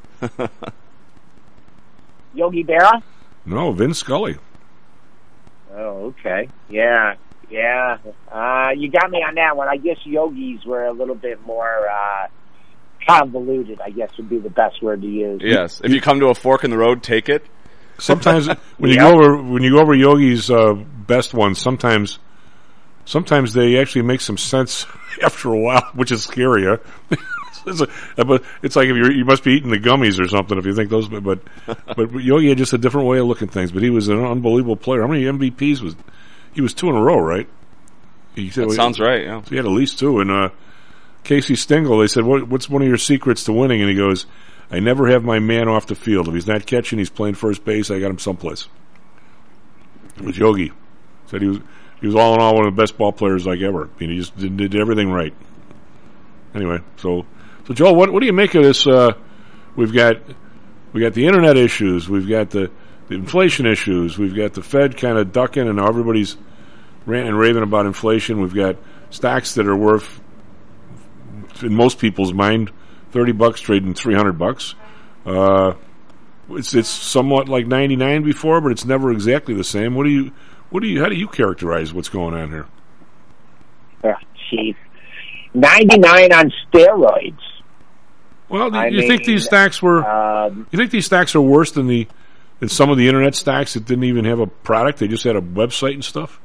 Yogi Berra? No, Vin Scully. Oh, okay. Yeah. You got me on that one. I guess yogis were a little bit more convoluted, I guess would be the best word to use. Yes. If you come to a fork in the road, take it. Sometimes when you go over Yogi's best ones, sometimes they actually make some sense after a while, which is scary. Huh? But it's like if you must be eating the gummies or something if you think those. But Yogi had just a different way of looking at things. But he was an unbelievable player. How many MVPs was he? Was 2 in a row, right? That sounds right. Yeah. So he had at least 2. And Casey Stengel, they said, "What's one of your secrets to winning?" And he goes, "I never have my man off the field. If he's not catching, he's playing first base. I got him someplace." It was Yogi. Said he was all in all one of the best ball players like ever. I mean, he just did everything right. Anyway, so Joel, what do you make of this? We got the internet issues. We've got the inflation issues. We've got the Fed kind of ducking, and now everybody's ranting and raving about inflation. We've got stocks that are worth, in most people's mind, $30 trading $300. It's somewhat like 99 before, but it's never exactly the same. How do you characterize what's going on here? Chief, 99 on steroids. Well, you think these stacks were? You think these stacks are worse than some of the internet stacks that didn't even have a product? They just had a website and stuff.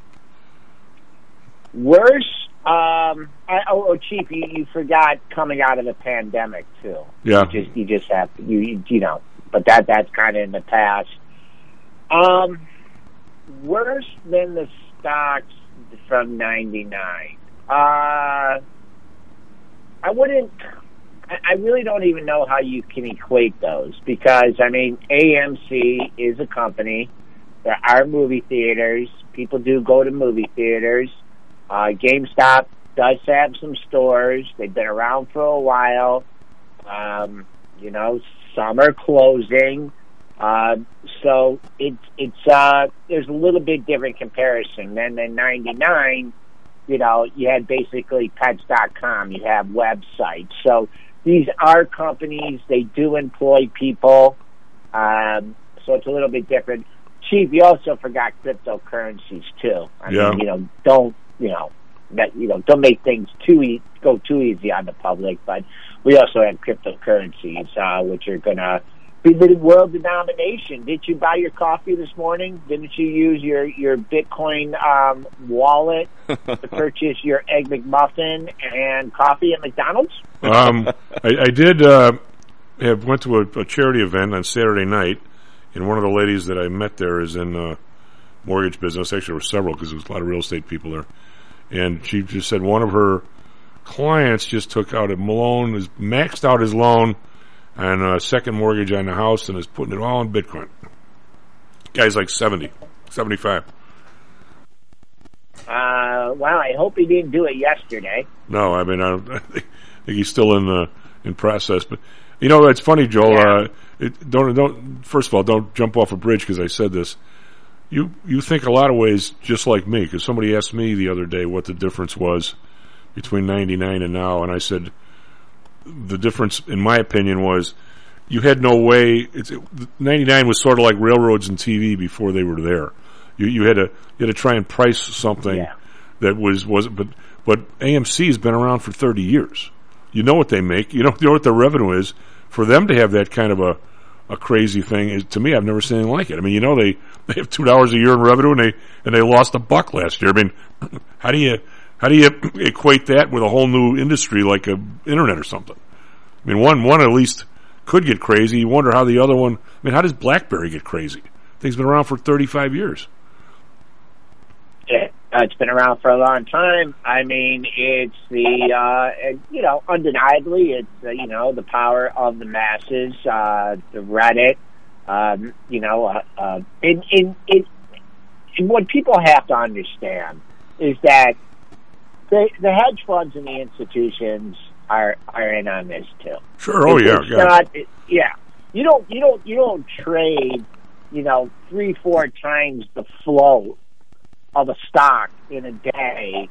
Worse. Chief, you forgot coming out of the pandemic too. Yeah. You just have to, you know, but that's kind of in the past. Worse than the stocks from 99. I really don't even know how you can equate those, because I mean, AMC is a company. There are movie theaters. People do go to movie theaters. GameStop does have some stores. They've been around for a while. You know, some are closing. So it's there's a little bit different comparison. Then in 99, you know, you had basically Pets.com. You have websites. So these are companies. They do employ people. So it's a little bit different. Chief, you also forgot cryptocurrencies too. I mean, you know, don't make things go too easy on the public. But we also have cryptocurrencies, which are gonna be the world denomination. Did you buy your coffee this morning? Didn't you use your Bitcoin wallet to purchase your Egg McMuffin and coffee at McDonald's? I did went to a charity event on Saturday night, and one of the ladies that I met there is in mortgage business. Actually, there were several because there was a lot of real estate people there. And she just said one of her clients just took out a loan, has maxed out his loan and a second mortgage on the house, and is putting it all in Bitcoin. Guy's like 70, 75. Well, I hope he didn't do it yesterday. No, I mean, I think he's still in process. But you know, it's funny, Joel. Yeah. Don't. First of all, don't jump off a bridge because I said this. You think a lot of ways just like me, because somebody asked me the other day what the difference was between 99 and now, and I said the difference, in my opinion, was you had no way. 99 was sort of like railroads and TV before they were there. You had to try and price something that but AMC has been around for 30 years. You know what they make. You know what their revenue is. For them to have that kind of a crazy thing, to me, I've never seen anything like it. I mean, you know, they have $2 a year in revenue, and they lost $1 last year. I mean, how do you equate that with a whole new industry like a internet or something? I mean, one at least could get crazy. You wonder how the other one... I mean, how does BlackBerry get crazy? Thing's been around for 35 years. It's been around for a long time. I mean, it's undeniably, it's, the power of the masses, the Reddit, and what people have to understand is that the hedge funds and the institutions are in on this too. Sure. Oh, yeah. You don't trade, 3-4 times the flow of a stock in a day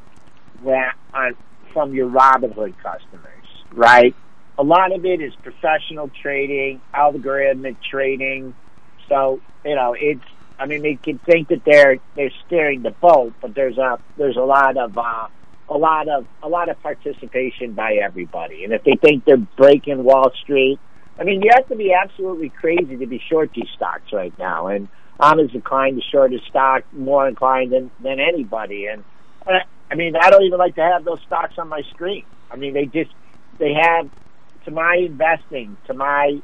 from your Robinhood customers, right? A lot of it is professional trading, algorithmic trading. So, they can think that they're steering the boat, but there's a lot of participation by everybody. And if they think they're breaking Wall Street, I mean, you have to be absolutely crazy to be short these stocks right now. And I'm as inclined to short a stock, more inclined than anybody. And I don't even like to have those stocks on my screen. I mean, they have, to my investing, to my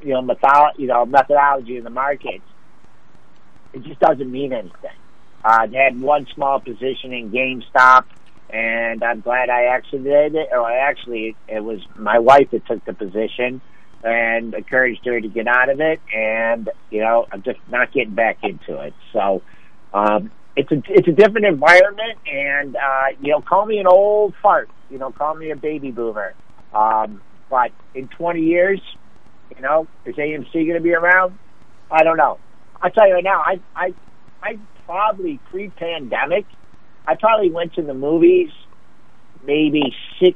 methodology in the markets, it just doesn't mean anything. I had one small position in GameStop, and I'm glad I exited it. Or it was my wife that took the position and encouraged her to get out of it, and I'm just not getting back into it. So it's a different environment, and call me an old fart, call me a baby boomer. But in 20 years, is AMC going to be around? I don't know. I'll tell you right now, I probably pre-pandemic, I probably went to the movies maybe 8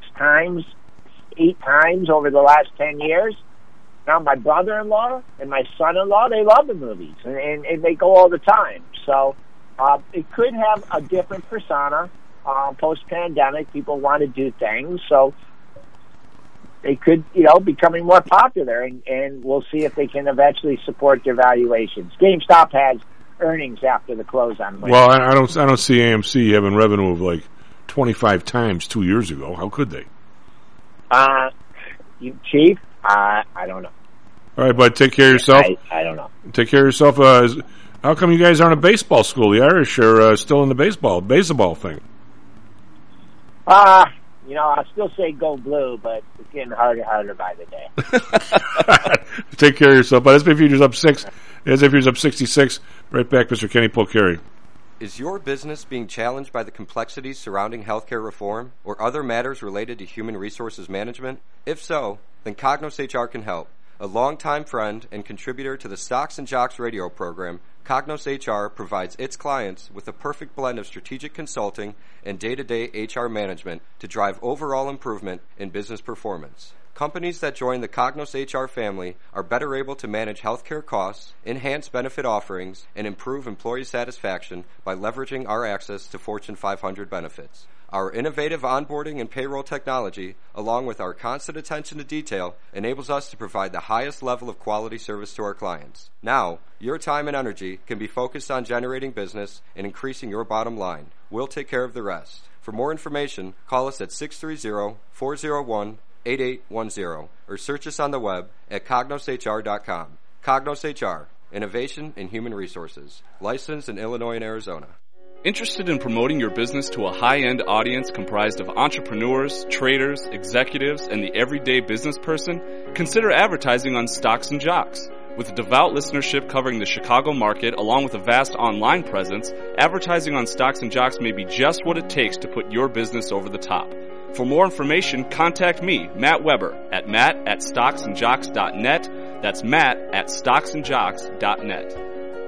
times over the last 10 years. Now, my brother-in-law and my son-in-law, they love the movies, and they go all the time. So it could have a different persona post-pandemic. People want to do things, so they could, becoming more popular, and we'll see if they can eventually support their valuations. GameStop has earnings after the close on Wednesday. Well, I don't see AMC having revenue of like 25 times 2 years ago. How could they? Chief, I don't know. All right, bud, take care of yourself. I don't know. Take care of yourself. How come you guys aren't a baseball school? The Irish are still in the baseball thing. I'll still say go blue, but it's getting harder and harder by the day. Take care of yourself. But S&P Futures up 6. S&P Futures up 66. Right back, Mr. Kenny Polcari. Is your business being challenged by the complexities surrounding healthcare reform or other matters related to human resources management? If so, then Cognos HR can help. A longtime friend and contributor to the Stocks and Jocks radio program, Cognos HR provides its clients with a perfect blend of strategic consulting and day-to-day HR management to drive overall improvement in business performance. Companies that join the Cognos HR family are better able to manage healthcare costs, enhance benefit offerings, and improve employee satisfaction by leveraging our access to Fortune 500 benefits. Our innovative onboarding and payroll technology, along with our constant attention to detail, enables us to provide the highest level of quality service to our clients. Now, your time and energy can be focused on generating business and increasing your bottom line. We'll take care of the rest. For more information, call us at 630-401-8810 or search us on the web at cognoshr.com. Cognos HR, innovation in human resources. Licensed in Illinois and Arizona. Interested in promoting your business to a high-end audience comprised of entrepreneurs, traders, executives, and the everyday business person? Consider advertising on Stocks and Jocks. With a devout listenership covering the Chicago market along with a vast online presence, advertising on Stocks and Jocks may be just what it takes to put your business over the top. For more information, contact me, Matt Weber, at matt@stocksandjocks.net. That's matt@stocksandjocks.net.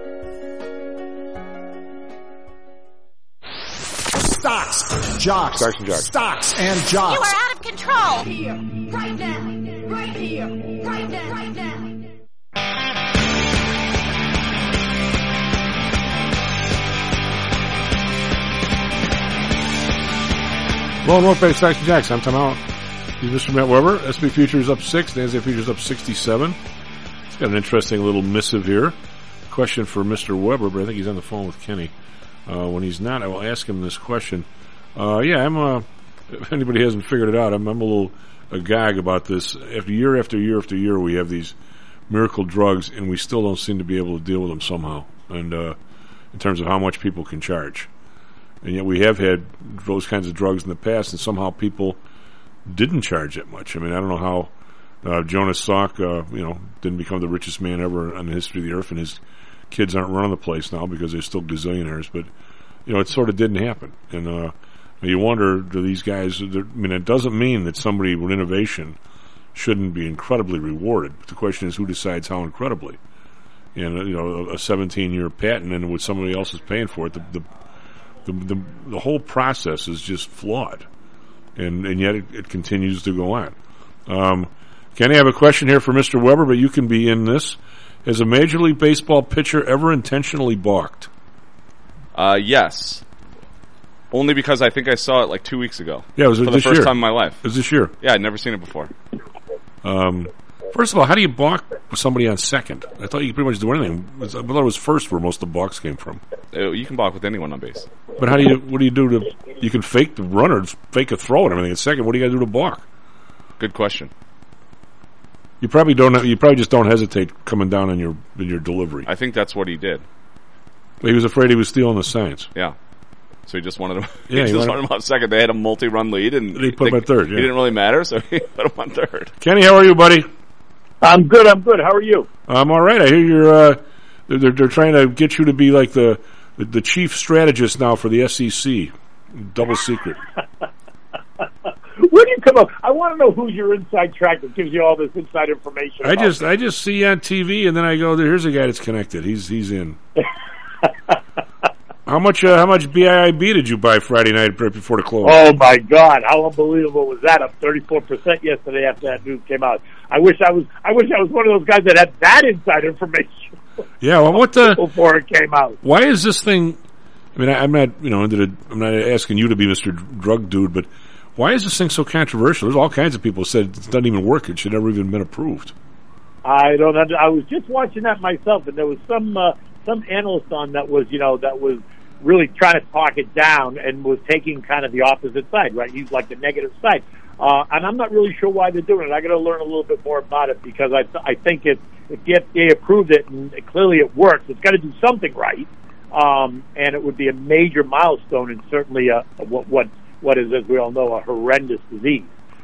Stocks, jocks, Stocks and Jocks. Stocks and jocks. You are out of control. Here, right now, right here, right now, right now. Well, North Bay Stocks and Jocks. I'm Tom Allen. He's Mr. Matt Weber. S&P Futures up 6. The NASDAQ Futures up 67. It's got an interesting little missive here. Question for Mr. Weber, but I think he's on the phone with Kenny. When he's not, I will ask him this question. If anybody hasn't figured it out, I'm a little agog about this. After year after year after year, we have these miracle drugs, and we still don't seem to be able to deal with them somehow. And in terms of how much people can charge, and yet we have had those kinds of drugs in the past, and somehow people didn't charge that much. I mean, I don't know how Jonas Salk, didn't become the richest man ever in the history of the earth, and his kids aren't running the place now because they're still gazillionaires. But it sort of didn't happen, and you wonder, do these guys? It doesn't mean that somebody with innovation shouldn't be incredibly rewarded. But the question is, who decides how incredibly? And a 17-year patent, and what somebody else is paying for it, the whole process is just flawed, and yet it continues to go on. Kenny, I have a question here for Mr. Weber, but you can be in this. Has a Major League Baseball pitcher ever intentionally balked? Yes. Only because I think I saw it like 2 weeks ago. Yeah, it was for this the first year. time in my life. It was this year. Yeah, I'd never seen it before. First of all, how do you balk somebody on second? I thought you could pretty much do anything. I thought it was first where most of the balks came from. You can balk with anyone on base. But what do you do to? You can fake the runner, fake a throw and everything. At second, what do you got to do to balk? Good question. You probably don't. You probably just don't hesitate coming down in your delivery. I think that's what he did. He was afraid he was stealing the signs. Yeah. So he just wanted him. Yeah, he just wanted him on second. They had a multi-run lead, and he put him at third. Yeah. He didn't really matter, so he put him on third. Kenny, how are you, buddy? I'm good. How are you? I'm all right. I hear you're. They're trying to get you to be like the chief strategist now for the SEC. Double secret. Where do you come up? I want to know who's your inside track that gives you all this inside information. I just see you on TV, and then I go, here's a guy that's connected. He's in. How much BIIB did you buy Friday night before the close? Oh my God! How unbelievable was that? Up 34% yesterday after that news came out. I wish I was one of those guys that had that inside information. Yeah, well, before it came out? Why is this thing? I mean, I'm not I'm not asking you to be Mr. Drug Dude, but why is this thing so controversial? There's all kinds of people who said it doesn't even work. It should never even been approved. I don't. I was just watching that myself, and there was some analyst on that was really trying to talk it down and was taking kind of the opposite side, right? He's like the negative side. And I'm not really sure why they're doing it. I got to learn a little bit more about it because I think if the FDA approved it and clearly it works, it's got to do something right. And it would be a major milestone and certainly what is, as we all know, a horrendous disease.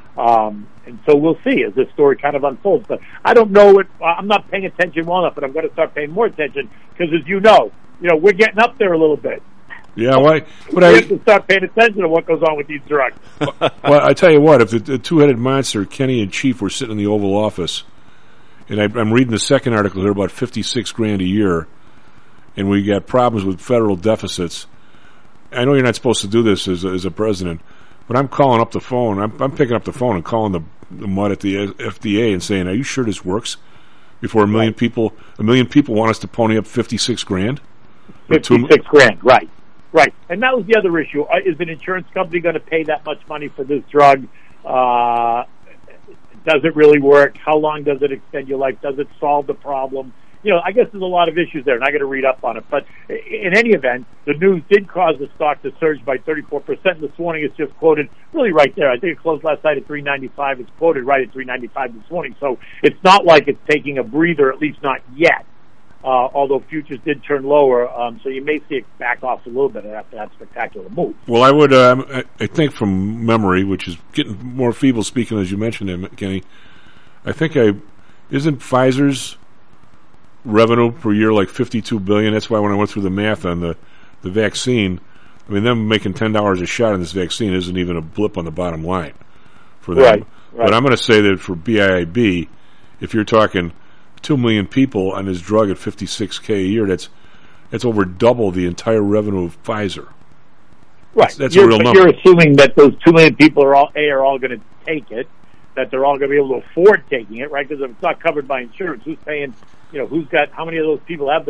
And so we'll see as this story kind of unfolds. But I don't know it. I'm not paying attention well enough, but I'm going to start paying more attention because, as you know, we're getting up there a little bit. Yeah, why? But we have to start paying attention to what goes on with these drugs. Well, I tell you what, if the two-headed monster, Kenny and Chief, were sitting in the Oval Office, and I'm reading the second article here about $56,000 a year, and we got problems with federal deficits. I know you're not supposed to do this as a president, but I'm calling up the phone. I'm picking up the phone and calling the mud at the FDA and saying, "Are you sure this works?" Before a million people want us to pony up $56,000. $56,000, right. Right, and that was the other issue. Is an insurance company going to pay that much money for this drug? Does it really work? How long does it extend your life? Does it solve the problem? I guess there's a lot of issues there, and I got to read up on it. But in any event, the news did cause the stock to surge by 34%. This morning it's just quoted really right there. I think it closed last night at $395. It's quoted right at $395 this morning. So it's not like it's taking a breather, at least not yet. Although futures did turn lower, so you may see it back off a little bit after that spectacular move. Well, I would, I think from memory, which is getting more feeble speaking as you mentioned it, Kenny, I think isn't Pfizer's revenue per year like $52 billion? That's why when I went through the math on the vaccine, I mean, them making $10 a shot on this vaccine isn't even a blip on the bottom line for them. Right. But I'm going to say that for BIIB, if you're talking 2 million people on this drug at $56,000 a year, that's over double the entire revenue of Pfizer. Right. That's a real number. You're assuming that those 2 million people are all going to take it, that they're all going to be able to afford taking it, right? Because if it's not covered by insurance, who's paying? How many of those people have the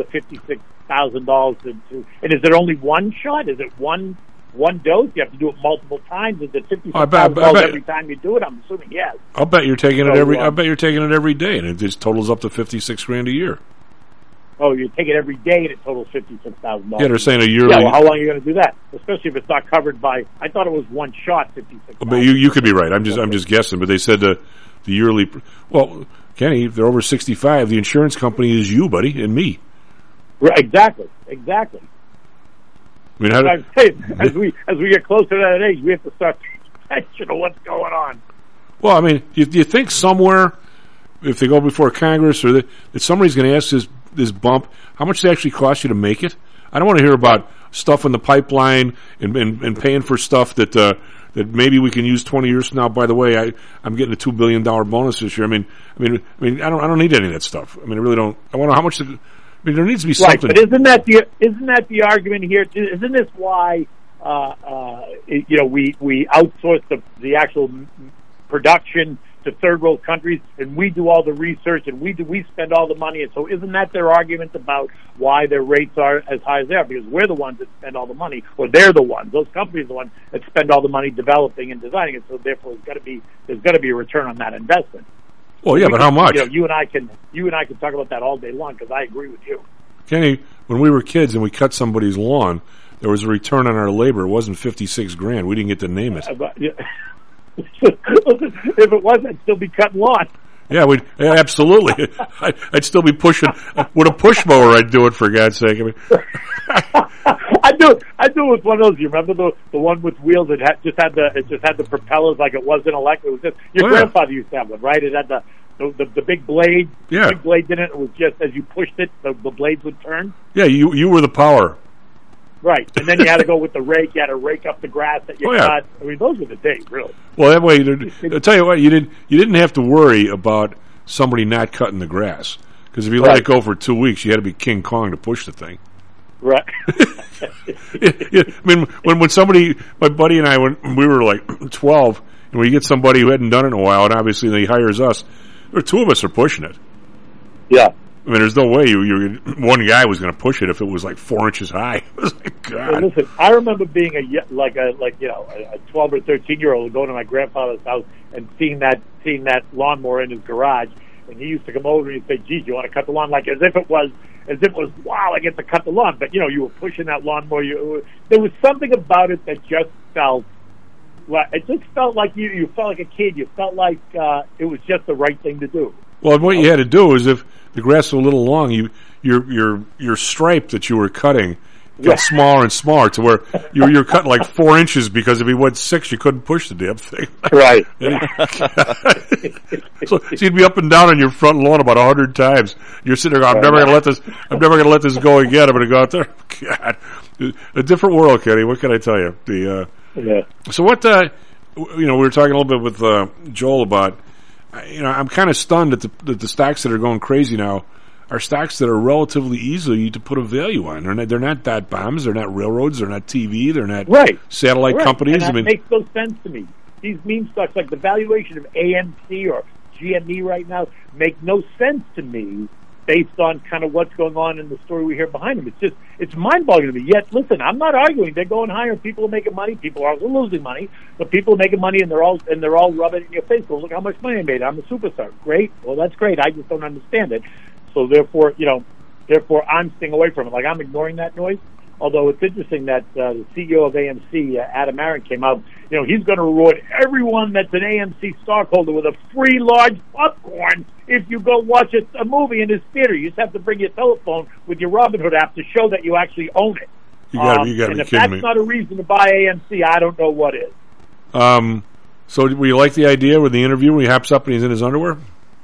$56,000 to? And is it only one shot? Is it one dose? You have to do it multiple times. Is it $56,000 every time you do it? I'm assuming yes. I'll bet you're taking it every day, and it just totals up to $56,000 a year. oh, you take it every day and it totals $56,000. Yeah, they're saying a yearly. Yeah, well, how long are you going to do that? Especially if it's not covered by. I thought it was one shot, $56,000. But you could be right. I'm just guessing. But they said the yearly. Well, Kenny, if they're over 65, the insurance company is you, buddy, and me. Right, exactly. I mean, as we get closer to that age, we have to start paying attention to what's going on. Well, I mean, do you think somewhere, if they go before Congress, or that somebody's going to ask this bump, how much it actually costs you to make it? I don't want to hear about stuff in the pipeline and paying for stuff that maybe we can use 20 years from now. By the way, I'm getting a $2 billion bonus this year. I mean, I don't need any of that stuff. I mean, I really don't. I want to know how much. There needs to be something. Right, but isn't that the argument here? Isn't this why we outsource the actual production to third world countries, and we do all the research, and we spend all the money, and so isn't that their argument about why their rates are as high as they are? Because we're the ones that spend all the money, or they're the ones. Those companies are the ones that spend all the money developing and designing it. So therefore, there's got to be a return on that investment. Well, yeah, but how much? You and I can talk about that all day long because I agree with you. Kenny, when we were kids and we cut somebody's lawn, there was a return on our labor. It wasn't $56,000. We didn't get to name it. If it was, I'd still be cutting lawn. Yeah, absolutely. I'd still be pushing with a push mower. I'd do it, for God's sake. I mean, I do it with one of those. You remember the one with wheels that just had the propellers like it wasn't electric. It was just your grandfather used to have one, right? It had the big blade. Yeah, big blade in it. It was just as you pushed it, the blades would turn. Yeah, you were the power. Right, and then you had to go with the rake. You had to rake up the grass that you cut. I mean, those were the days, really. Well, that way, I'll tell you what, you didn't have to worry about somebody not cutting the grass, because if you let it go for 2 weeks, you had to be King Kong to push the thing. Right. I mean, when somebody, my buddy and I, when we were like 12, and we get somebody who hadn't done it in a while, and obviously he hires us, there two of us are pushing it. Yeah. I mean, there's no way one guy was going to push it if it was like 4 inches high. It was like, God. Well, listen, I remember being a 12 or 13-year-old going to my grandfather's house and seeing that lawnmower in his garage, and he used to come over and he'd say, "Geez, you want to cut the lawn?" Like as if it was wow, I get to cut the lawn. But you were pushing that lawnmower. There was something about it that just felt. It just felt like you felt like a kid. You felt like it was just the right thing to do. Well, what you had to do is, if the grass was a little long, your stripe that you were cutting got smaller and smaller to where you're cutting like 4 inches, because if he went 6, you couldn't push the damn thing. Right. So you'd be up and down on your front lawn about 100 times. You're sitting there going, I'm never going to let this go again. I'm going to go out there. God, a different world, Kenny. What can I tell you? So what? We were talking a little bit with Joel about. I'm kind of stunned that the stocks that are going crazy now are stocks that are relatively easy to put a value on. They're not dot bombs. They're not railroads. They're not TV. They're not satellite companies. And that makes no sense to me. These meme stocks, like the valuation of AMC or GME right now, make no sense to me based on kind of what's going on in the story we hear behind them. It's mind-boggling to me. Yet, listen, I'm not arguing. They're going higher. People are making money. People are also losing money. But people are making money, and they're all rubbing it in your face. Well, look how much money I made. I'm a superstar. Great. Well, that's great. I just don't understand it. So therefore, I'm staying away from it. Like, I'm ignoring that noise. Although it's interesting that the CEO of AMC, Adam Aron, came out. He's going to reward everyone that's an AMC stockholder with a free large popcorn if you go watch a movie in his theater. You just have to bring your telephone with your Robinhood app to show that you actually own it. You got to be kidding me. And if that's not a reason to buy AMC, I don't know what is. So do you like the idea with the interview where he hops up and he's in his underwear?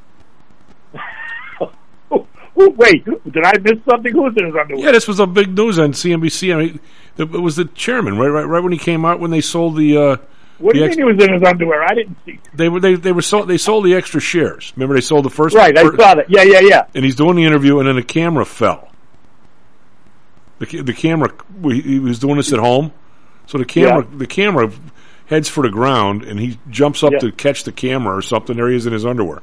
Wait, did I miss something? Who was in his underwear? Yeah, this was a big news on CNBC. I mean, it was the chairman, right when he came out, when they sold the. What do you mean he was in his underwear? I didn't see. They sold the extra shares. Remember, they sold the first. Right, I saw that. Yeah. And he's doing the interview, and then the camera fell. The camera. He was doing this at home, so the camera heads for the ground, and he jumps up to catch the camera or something. There he is in his underwear.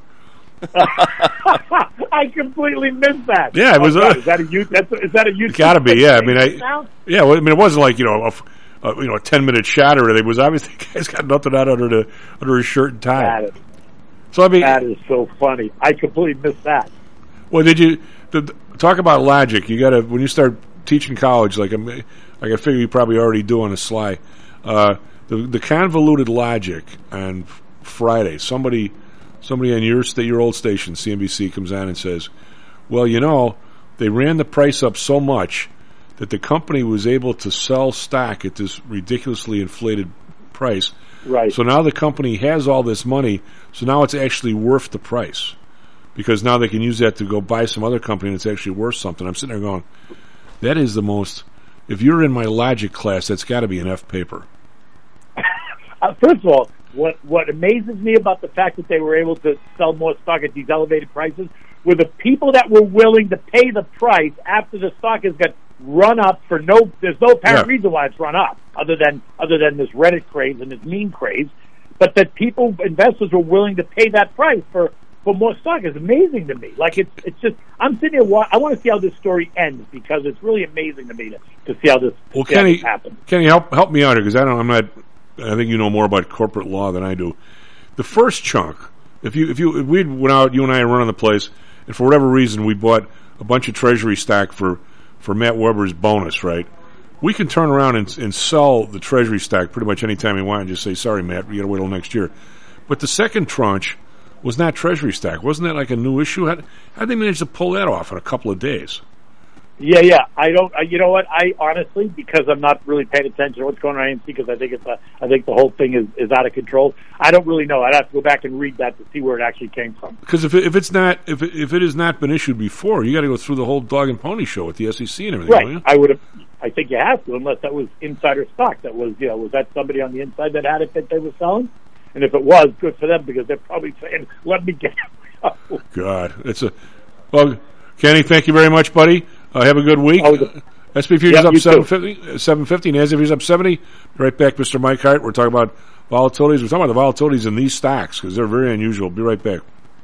I completely missed that. Yeah, it was. Is that a YouTube? Is that a YouTube? It gotta be. Yeah, I mean, it wasn't like a 10-minute shot or anything. It was obviously the guy's got nothing out under his shirt and tie. So I mean, that is so funny. I completely missed that. Well, did you talk about logic. You got to, when you start teaching college, like I figure you probably already do on the sly, the convoluted logic on Friday. Somebody on your old station, CNBC, comes on and says, well, they ran the price up so much that the company was able to sell stock at this ridiculously inflated price. Right. So now the company has all this money, so now it's actually worth the price. Because now they can use that to go buy some other company and it's actually worth something. I'm sitting there going, that is the most, if you're in my logic class, that's got to be an F paper. First of all, what amazes me about the fact that they were able to sell more stock at these elevated prices were the people that were willing to pay the price after the stock has got run up for there's no apparent reason why it's run up other than this Reddit craze and this meme craze, but that investors were willing to pay that price for more stock is amazing to me. Like it's just, I'm sitting here, I want to see how this story ends because it's really amazing to me to see how this happens. Kenny, help me out here because I think you know more about corporate law than I do. The first chunk, if we went out, you and I run on the place, and for whatever reason we bought a bunch of treasury stock for Matt Weber's bonus, right? We can turn around and sell the treasury stock pretty much any time we want and just say, sorry, Matt, we got to wait till next year. But the second tranche was not treasury stock. Wasn't that like a new issue? How'd they manage to pull that off in a couple of days? Yeah. I don't. You know what? I honestly, because I'm not really paying attention to what's going on in AMC, because I think the whole thing is out of control. I don't really know. I'd have to go back and read that to see where it actually came from. Because if it has not been issued before, you got to go through the whole dog and pony show with the SEC and everything. Right. I think you have to, unless that was insider stock. That was was that somebody on the inside that had it that they were selling? And if it was, good for them because they're probably saying, "Let me get it." Oh, God, well, Kenny. Thank you very much, buddy. Have a good week. SP Futures up 750. NASDAQ Futures up 70. Be right back, Mr. Mike Hart. We're talking about volatilities. We're talking about the volatilities in these stocks because they're very unusual. Be right back.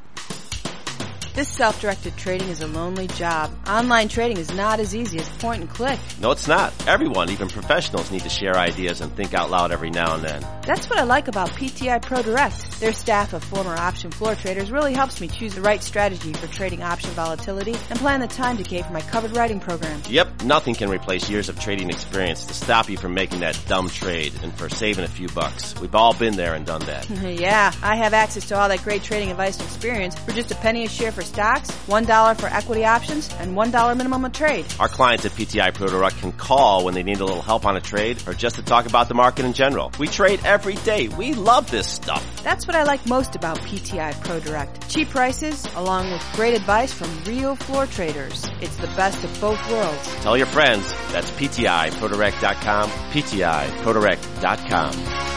This self-directed trading is a lonely job. Online trading is not as easy as point and click. No, it's not. Everyone, even professionals, need to share ideas and think out loud every now and then. That's what I like about PTI Pro Direct. Their staff of former option floor traders really helps me choose the right strategy for trading option volatility and plan the time decay for my covered writing program. Yep, nothing can replace years of trading experience to stop you from making that dumb trade and for saving a few bucks. We've all been there and done that. Yeah, I have access to all that great trading advice and experience for just a penny a share for stocks, $1 for equity options, and $1 minimum a trade. Our clients at PTI Pro Direct can call when they need a little help on a trade or just to talk about the market in general. We trade every day. We love this stuff. That's what I like most about PTI Pro Direct. Cheap prices, along with great advice from real floor traders. It's the best of both worlds. Tell your friends. That's PTIProDirect.com, PTIProDirect.com.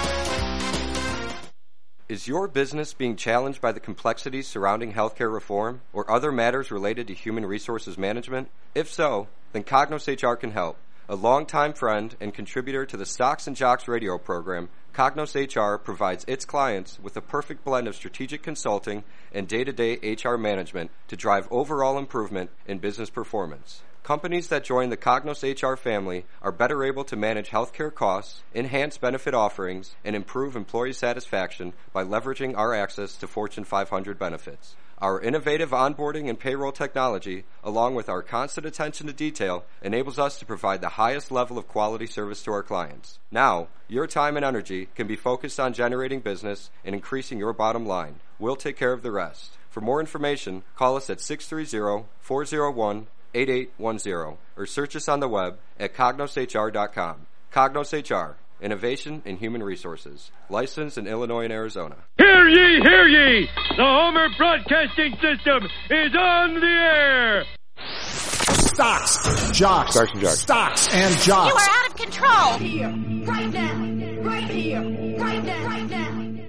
Is your business being challenged by the complexities surrounding healthcare reform or other matters related to human resources management? If so, then Cognos HR can help. A longtime friend and contributor to the Stocks and Jocks radio program, Cognos HR provides its clients with a perfect blend of strategic consulting and day-to-day HR management to drive overall improvement in business performance. Companies that join the Cognos HR family are better able to manage healthcare costs, enhance benefit offerings, and improve employee satisfaction by leveraging our access to Fortune 500 benefits. Our innovative onboarding and payroll technology, along with our constant attention to detail, enables us to provide the highest level of quality service to our clients. Now, your time and energy can be focused on generating business and increasing your bottom line. We'll take care of the rest. For more information, call us at 630-401-8810 or search us on the web at cognoshr.com. Cognos HR, innovation in human resources. Licensed in Illinois and Arizona. Hear ye, hear ye! The Homer Broadcasting System is on the air! Stocks, jocks, stocks and jocks. You are out of control! Here, right now, right here, right now, right now.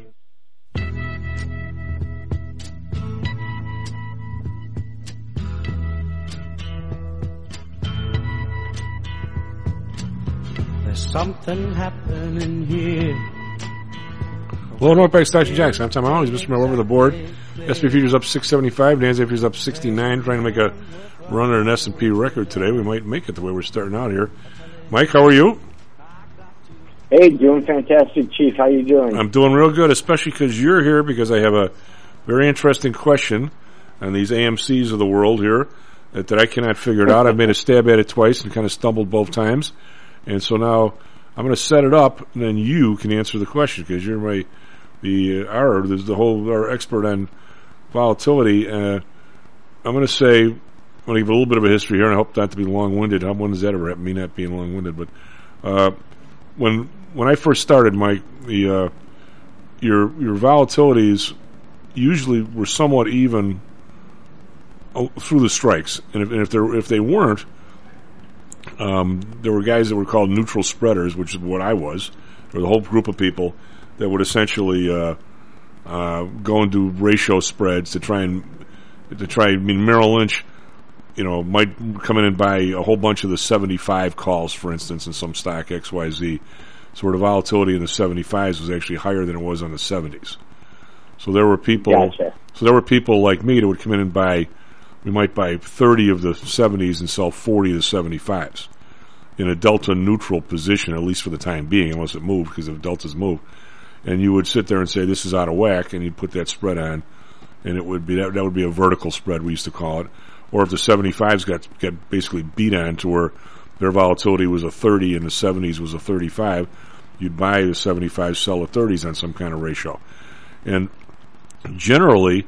There's something happening here. Well, North Bank Stocks and Jocks. I'm Tom Allen. He's Mr. Mel over the board. SP Futures up 675. NASDAQ Futures up 69. Trying to make a run at an S&P record today. We might make it the way we're starting out here. Mike, how are you? Hey, doing fantastic, Chief. How you doing? I'm doing real good, especially because you're here because I have a very interesting question on these AMCs of the world here. that I cannot figure it out. I've made a stab at it twice and kind of stumbled both times. And so now I'm going to set it up, and then you can answer the question because you're our expert on volatility. I'm going to say, I'm going to give a little bit of a history here, and I hope not to be long-winded. When does that ever happen? Me not being long-winded, but when I first started, Mike, your volatilities usually were somewhat even through the strikes, and if they weren't, there were guys that were called neutral spreaders, which is what I was. There was a whole group of people that would essentially go and do ratio spreads to try. I mean, Merrill Lynch, might come in and buy a whole bunch of the 75 calls, for instance, in some stock XYZ. So where the volatility in the 75s was actually higher than it was on the 70s. So there were people. Gotcha. So there were people like me that would come in and buy. We might buy 30 of the 70s and sell 40 of the 75s in a delta neutral position, at least for the time being, unless it moved, because if deltas move. And you would sit there and say, this is out of whack, and you'd put that spread on, and it would be that would be a vertical spread, we used to call it. Or if the 75s got basically beat on to where their volatility was a 30 and the 70s was a 35, you'd buy the 75s, sell the 30s on some kind of ratio. And generally,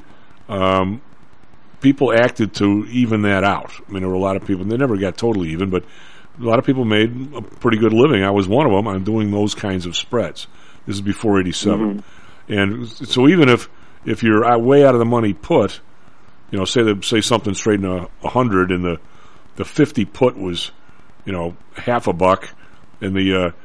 people acted to even that out. I mean, there were a lot of people, and they never got totally even, but a lot of people made a pretty good living. I was one of them on doing those kinds of spreads. This is before 87. Mm-hmm. And so even if you're way out of the money put, say something's trading 100 and the 50 put was, half a buck, and the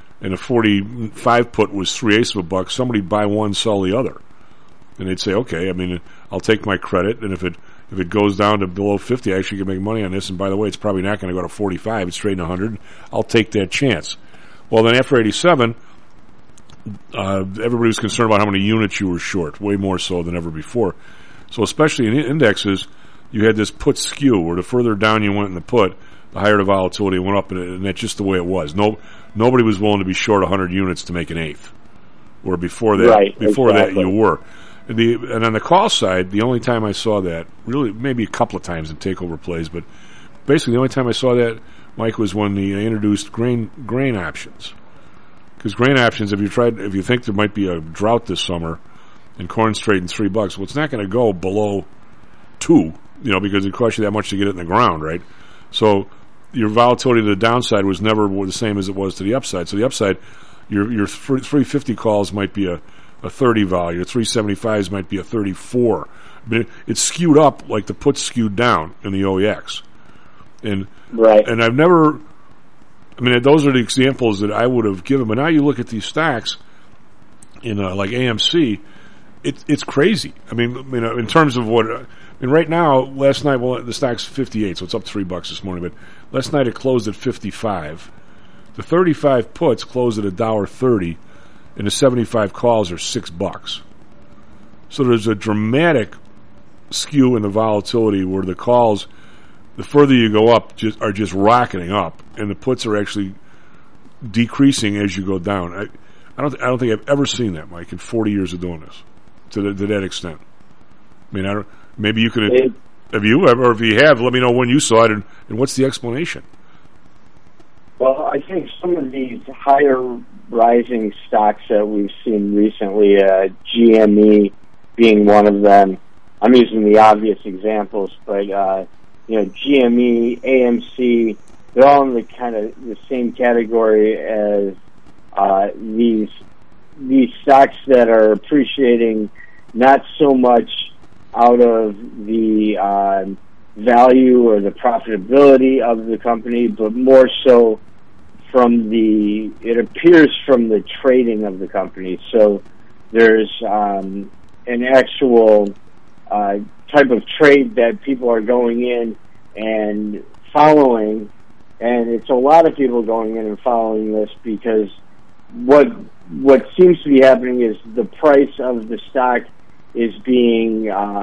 45 put was 3/8 of a buck, somebody'd buy one, sell the other. And they'd say, okay, I mean, I'll take my credit, and if it goes down to below 50, I actually can make money on this. And by the way, it's probably not going to go to 45. It's trading 100. I'll take that chance. Well, then after 87, everybody was concerned about how many units you were short, way more so than ever before. So especially in indexes, you had this put skew, where the further down you went in the put, the higher the volatility went up, and that's just the way it was. Nobody was willing to be short 100 units to make an eighth. Where before that you were. And on the call side, the only time I saw that, really maybe a couple of times in takeover plays, but basically the only time I saw that, Mike, was when they introduced grain options. Because grain options, if you think there might be a drought this summer and corn's trading $3, well, it's not going to go below 2, because it costs you that much to get it in the ground, right? So your volatility to the downside was never the same as it was to the upside. So the upside, your 350 calls might be a 30 value. 375s might be a 34. But it's skewed up like the puts skewed down in the OEX. And I've never... I mean, those are the examples that I would have given. But now you look at these stocks in like AMC, it's crazy. I mean, in terms of what... right now, last night, the stock's 58, so it's up $3 this morning. But last night it closed at 55. The 35 puts closed at $1.30. And the 75 calls are $6. So there's a dramatic skew in the volatility where the calls, the further you go up, are just rocketing up, and the puts are actually decreasing as you go down. I don't think I've ever seen that, Mike, in 40 years of doing this to that extent. I mean, maybe you could have you, or if you have, let me know when you saw it and what's the explanation. Well, I think some of these higher rising stocks that we've seen recently, GME being one of them. I'm using the obvious examples, but GME, AMC, they're all in the kind of the same category as these stocks that are appreciating not so much out of the value or the profitability of the company, but more so it appears from the trading of the company. So there's an actual type of trade that people are going in and following, and it's a lot of people going in and following this because what seems to be happening is the price of the stock is being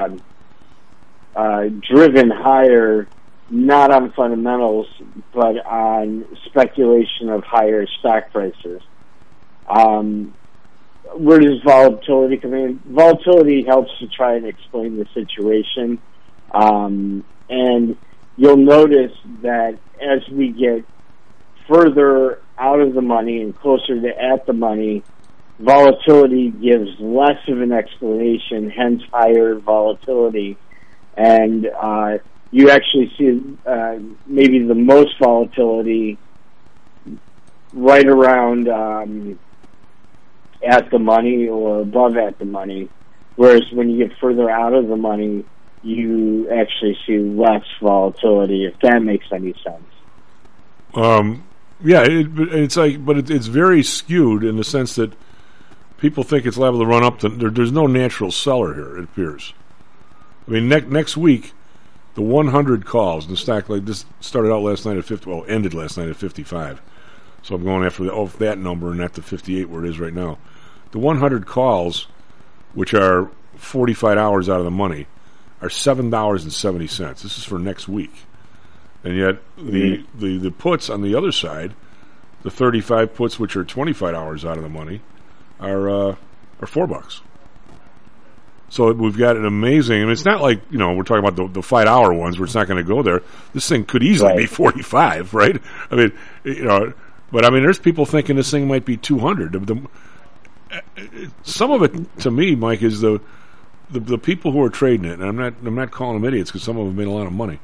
driven higher, not on fundamentals, but on speculation of higher stock prices. Where does volatility come in? Volatility helps to try and explain the situation. And you'll notice that as we get further out of the money and closer to at the money, volatility gives less of an explanation, hence higher volatility. And you actually see maybe the most volatility right around at the money or above at the money, whereas when you get further out of the money, you actually see less volatility, if that makes any sense. Yeah, it's like, but it's very skewed in the sense that people think it's liable to run up. There's no natural seller here, it appears. I mean, next week, the 100 calls, the stock like this started out last night at 50, well, ended last night at 55. So I'm going after that number and not the 58 where it is right now. The 100 calls, which are 45 hours out of the money, are $7.70. This is for next week. And yet the puts on the other side, the 35 puts, which are 25 hours out of the money, are $4. So we've got an amazing. I mean, it's not like we're talking about the 5 hour ones where it's not going to go there. This thing could easily be 45, right? I mean, but I mean, there's people thinking this thing might be 200. Some of it, to me, Mike, is the people who are trading it, and I'm not calling them idiots because some of them made a lot of money.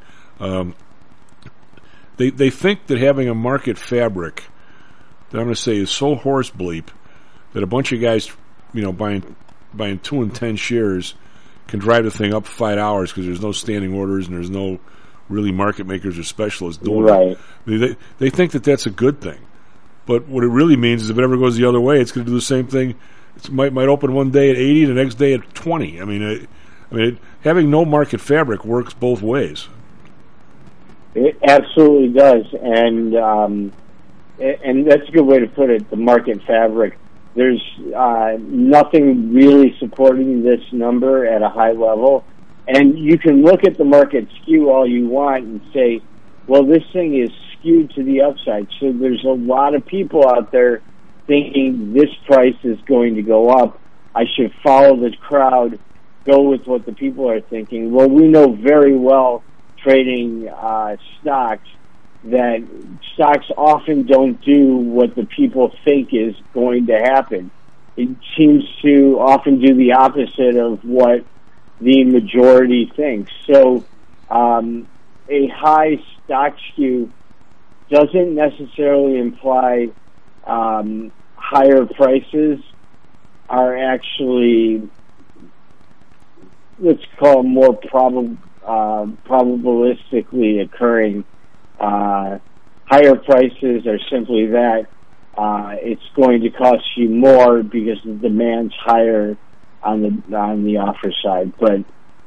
They think that having a market fabric that I'm going to say is so horse bleep that a bunch of guys, buying 2 and 10 shares can drive the thing up 5 hours because there's no standing orders and there's no really market makers or specialists doing it. They think that that's a good thing. But what it really means is if it ever goes the other way, it's going to do the same thing. It might open one day at 80, the next day at 20. I mean, having no market fabric works both ways. It absolutely does, and that's a good way to put it. The market fabric. There's nothing really supporting this number at a high level, and you can look at the market skew all you want and say, well, this thing is skewed to the upside. So there's a lot of people out there thinking this price is going to go up. I should follow the crowd, go with what the people are thinking. Well, we know very well trading stocks that stocks often don't do what the people think is going to happen. It seems to often do the opposite of what the majority thinks. So a high stock skew doesn't necessarily imply higher prices are actually, let's call them more probabilistically occurring. Higher prices are simply that it's going to cost you more because the demand's higher on the offer side. But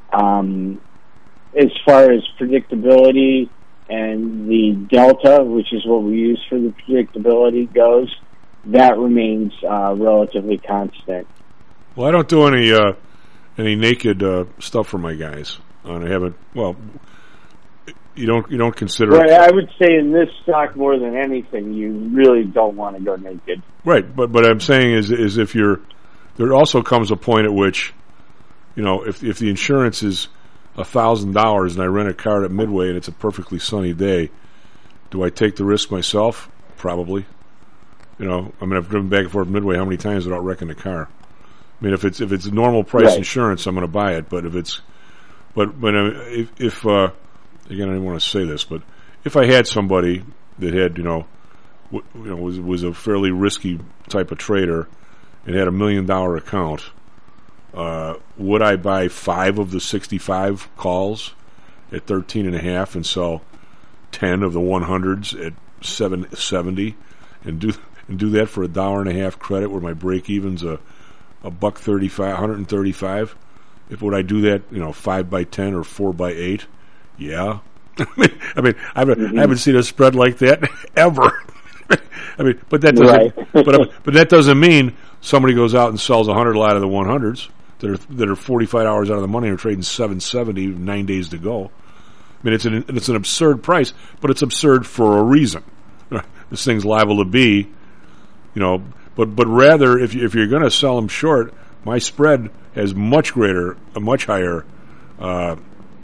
as far as predictability and the delta, which is what we use for the predictability, goes, that remains relatively constant. Well, I don't do any naked stuff for my guys. I haven't. Well, you don't consider. Right, I would say in this stock more than anything, you really don't want to go naked. Right, but what I'm saying is if you're, there also comes a point at which, if the insurance is $1,000 and I rent a car at Midway and it's a perfectly sunny day, do I take the risk myself? Probably. I've driven back and forth Midway how many times without wrecking the car? I mean, if it's normal price insurance, I'm going to buy it. But if it's, if again, I didn't want to say this, but if I had somebody that had, was a fairly risky type of trader and had $1 million account, would I buy 5 of the 65 calls at 13.5 and sell 10 of the 100s at 770 and do that for $1.50 credit where my break even's a $1.35, 135? If would I do that, 5 by 10 or 4 by 8? Yeah. I haven't seen a spread like that ever. But that doesn't. But that doesn't mean somebody goes out and sells 100 out of the 100s that are 45 hours out of the money and are trading 770, 9 days to go. I mean, it's an absurd price, but it's absurd for a reason. This thing's liable to be, But rather, if you're going to sell them short, my spread has a much higher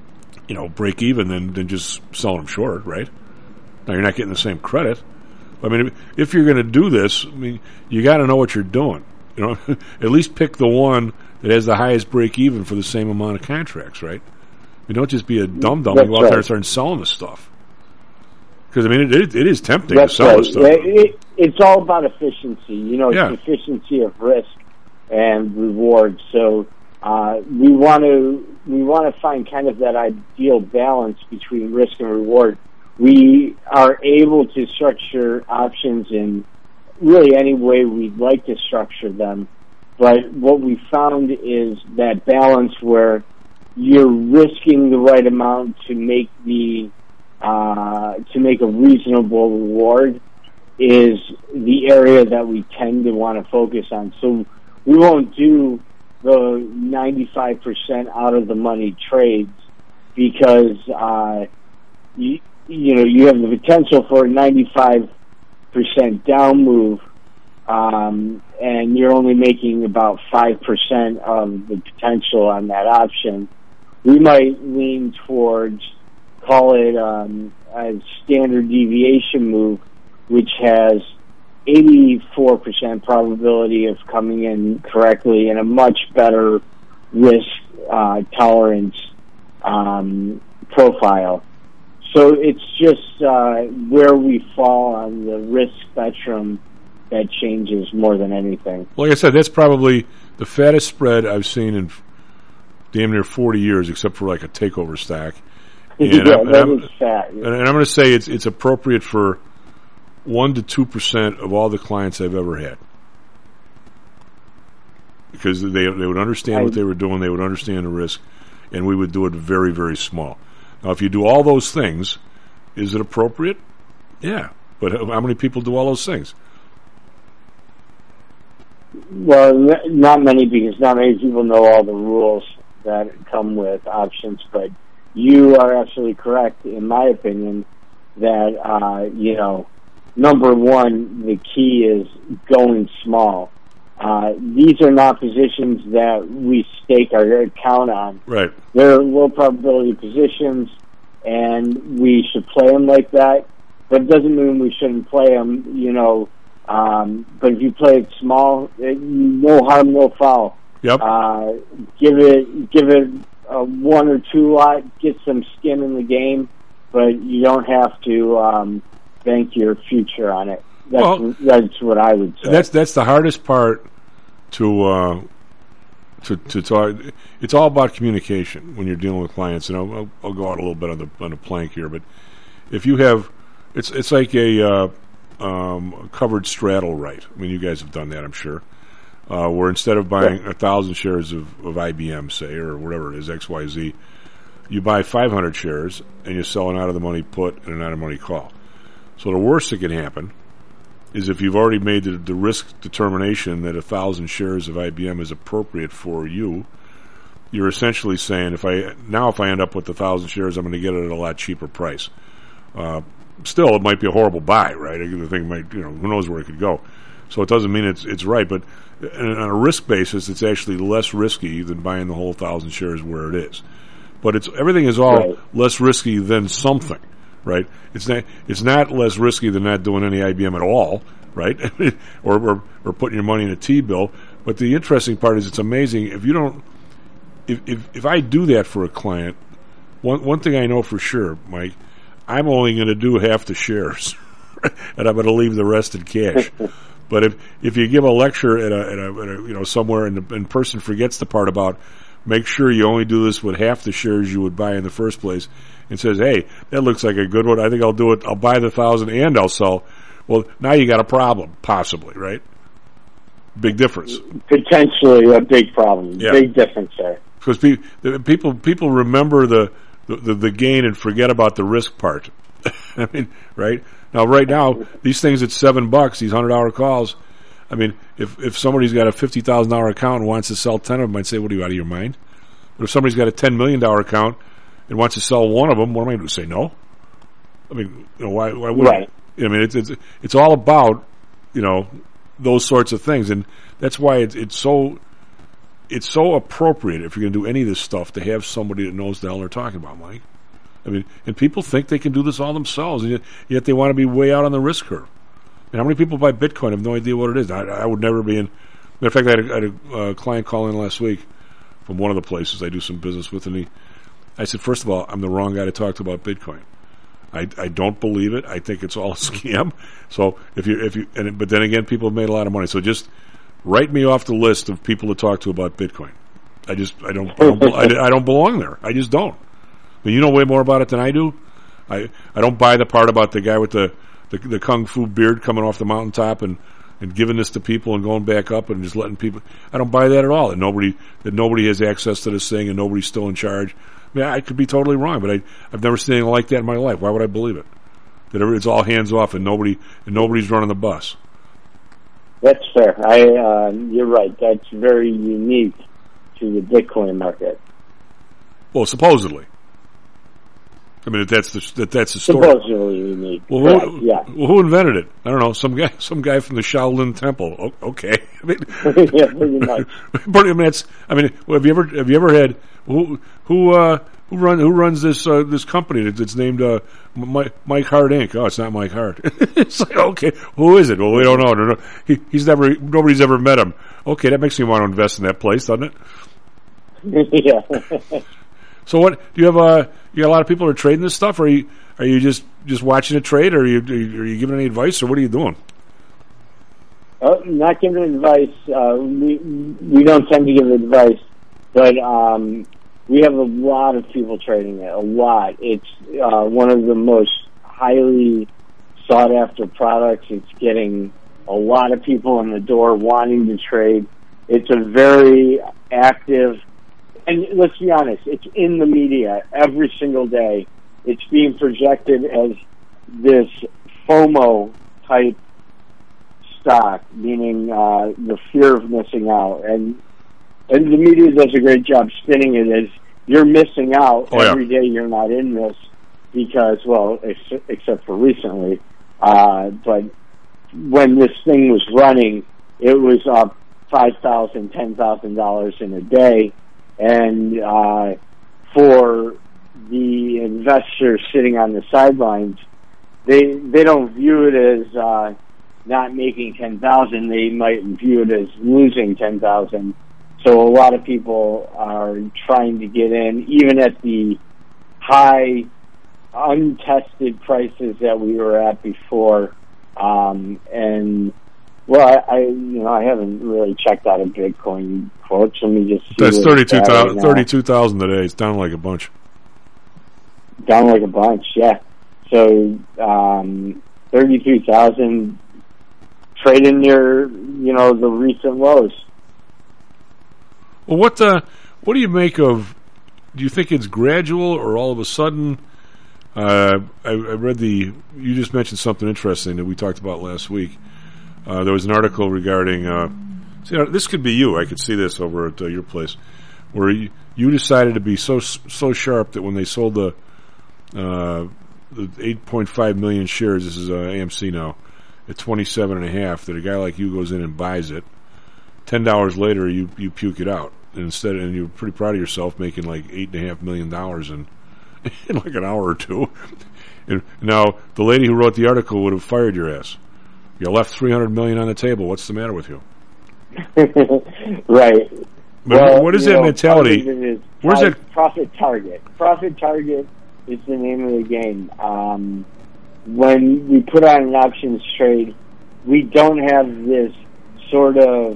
break even than just selling them short, right? Now you're not getting the same credit. I mean, if you're going to do this, I mean, you got to know what you're doing. At least pick the one that has the highest break even for the same amount of contracts, right? You don't just be a dum-dum and go out there and start selling the stuff. Because, I mean, it is tempting to sell this stuff. It's all about efficiency. It's efficiency of risk and reward. So we want to find kind of that ideal balance between risk and reward. We are able to structure options in really any way we'd like to structure them. But what we found is that balance where you're risking the right amount to make a reasonable reward is the area that we tend to want to focus on. So we won't do the 95% out of the money trades because you have the potential for a 95% down move, and you're only making about 5% of the potential on that option. We might lean towards, call it a standard deviation move, which has 84% probability of coming in correctly and a much better risk tolerance profile. So it's just where we fall on the risk spectrum that changes more than anything. Like I said, that's probably the fattest spread I've seen in damn near 40 years, except for like a takeover stack. And is fat. Yeah. And I'm going to say it's appropriate for 1% to 2% of all the clients I've ever had, because they would understand what they were doing, they would understand the risk, and we would do it very, very small. Now, if you do all those things, is it appropriate? Yeah, but how many people do all those things? Well, not many, because not many people know all the rules that come with options, but you are absolutely correct, in my opinion, that, number one, the key is going small. These are not positions that we stake our account on. Right. They're low probability positions, and we should play them like that, but it doesn't mean we shouldn't play them, but if you play it small, no harm, no foul. Yep. Give it a 1 or 2 lot, get some skin in the game, but you don't have to bank your future on it. That's what I would say. That's the hardest part to talk. It's all about communication when you're dealing with clients, and I'll go out a little bit on the plank here. But if you have, it's like a covered straddle right. I mean, you guys have done that, I'm sure. Where instead of buying 1,000 shares of IBM, say, or whatever it is, XYZ, you buy 500 shares and you sell an out of the money put and an out of money call. So the worst that can happen is if you've already made the risk determination that 1,000 shares of IBM is appropriate for you, you're essentially saying, if I end up with 1,000 shares, I'm going to get it at a lot cheaper price. Still, it might be a horrible buy, right? The thing might, who knows where it could go. So it doesn't mean it's right, but on a risk basis, it's actually less risky than buying the whole 1,000 shares where it is. But everything is all less risky than something, right? It's not less risky than not doing any IBM at all, right? or putting your money in a T-bill. But the interesting part is, it's amazing if you don't. If I do that for a client, one thing I know for sure, Mike, I'm only going to do half the shares, and I'm going to leave the rest in cash. But if you give a lecture at a somewhere and the person forgets the part about make sure you only do this with half the shares you would buy in the first place, and says, hey, that looks like a good one, I think I'll do it, I'll buy the 1,000 and I'll sell. Well, now you got a problem, possibly, right? Big difference. Potentially a big problem. Yeah. Big difference there. Because people remember the gain and forget about the risk part. I mean, right? Now, right now, these things at $7, these 100-hour calls, I mean, if somebody's got a $50,000 account and wants to sell 10 of them, I'd say, what are you, out of your mind? But if somebody's got a $10 million account and wants to sell one of them, what am I going to say, no? I mean, why would I? I mean, it's all about, those sorts of things. And that's why it's so appropriate, if you're going to do any of this stuff, to have somebody that knows the hell they're talking about, Mike. I mean, and people think they can do this all themselves, and yet they want to be way out on the risk curve. And how many people buy Bitcoin? I have no idea what it is. I would never be in. Matter of fact, I had a client call in last week from one of the places I do some business with, and I said, first of all, I'm the wrong guy to talk to about Bitcoin. I don't believe it. I think it's all a scam. So but then again, people have made a lot of money. So just write me off the list of people to talk to about Bitcoin. I don't belong there. I just don't. I mean, you know way more about it than I do. I don't buy the part about the guy with the kung fu beard coming off the mountaintop and giving this to people and going back up and just letting people. I don't buy that at all. That nobody has access to this thing and nobody's still in charge. I mean, I could be totally wrong, but I've never seen anything like that in my life. Why would I believe it? That it's all hands off and nobody's running the bus. That's fair. You're right. That's very unique to the Bitcoin market. Well, supposedly. I mean, that's the story. Supposedly unique. Well, who invented it? I don't know. Some guy from the Shaolin Temple. Okay. I mean, yeah, pretty much. Have you ever had who runs this company that's named Mike Hart Inc.? Oh, it's not Mike Hart. It's like, okay, who is it? Well, we don't know. Nobody's ever met him. Okay, that makes me want to invest in that place, doesn't it? Yeah. So what do you have? You got a lot of people who are trading this stuff, or are you just watching it trade, or are you giving any advice, or what are you doing? Not giving advice. We don't tend to give advice, but we have a lot of people trading it. A lot. It's one of the most highly sought after products. It's getting a lot of people in the door wanting to trade. It's a very active. And let's be honest, it's in the media every single day. It's being projected as this FOMO type stock, meaning the fear of missing out. And the media does a great job spinning it as you're missing out every day you're not in this because, well, except for recently. But when this thing was running, it was up $5,000, $10,000 in a day. And for the investors sitting on the sidelines, they don't view it as not making 10,000. They might view it as losing 10,000. So a lot of people are trying to get in, even at the high, untested prices that we were at before. And well, I haven't really checked out a Bitcoin quote. Let me just see. That's 32,000 today. It's down like a bunch. Down like a bunch, yeah. So 32,000 trading near, the recent lows. Well, what do you make of? Do you think it's gradual or all of a sudden? I read you just mentioned something interesting that we talked about last week. There was an article regarding. This could be you. I could see this over at your place, where you decided to be so sharp that when they sold the 8.5 million shares, this is AMC now, at 27.5, that a guy like you goes in and buys it. $10 later, you puke it out, and you're pretty proud of yourself making like $8.5 million in like an hour or two. And now the lady who wrote the article would have fired your ass. You left $300 million on the table. What's the matter with you? Right. But what is that mentality? Where's that profit target? Profit target is the name of the game. When we put on an options trade, we don't have this sort of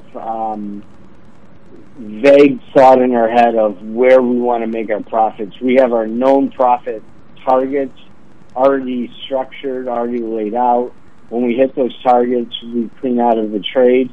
vague thought in our head of where we want to make our profits. We have our known profit targets already structured, already laid out. When we hit those targets, we clean out of the trade.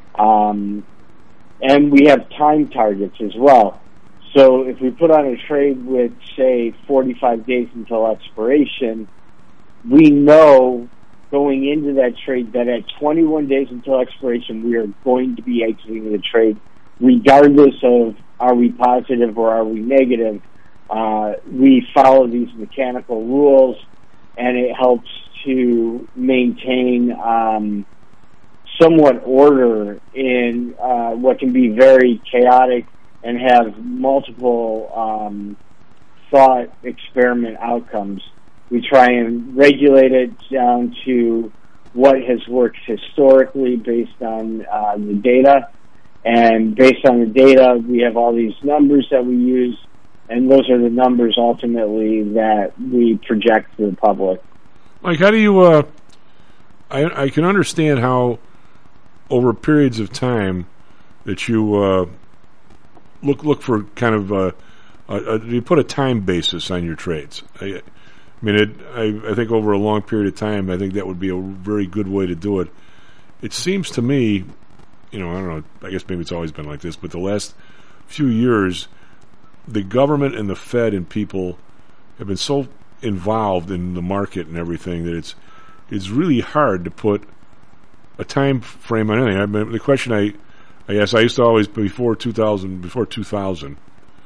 And we have time targets as well. So if we put on a trade with, say, 45 days until expiration, we know going into that trade that at 21 days until expiration, we are going to be exiting the trade, regardless of are we positive or are we negative. We follow these mechanical rules, and it helps to maintain somewhat order in what can be very chaotic and have multiple thought experiment outcomes. We try and regulate it down to what has worked historically based on the data. And based on the data, we have all these numbers that we use, and those are the numbers ultimately that we project to the public. Mike, how do you... I can understand how over periods of time that you look for kind of... you put a time basis on your trades. I think over a long period of time, I think that would be a very good way to do it. It seems to me, I don't know, I guess maybe it's always been like this, but the last few years, the government and the Fed and people have been so involved in the market and everything that it's really hard to put a time frame on anything. The question I guess I used to always, before 2007,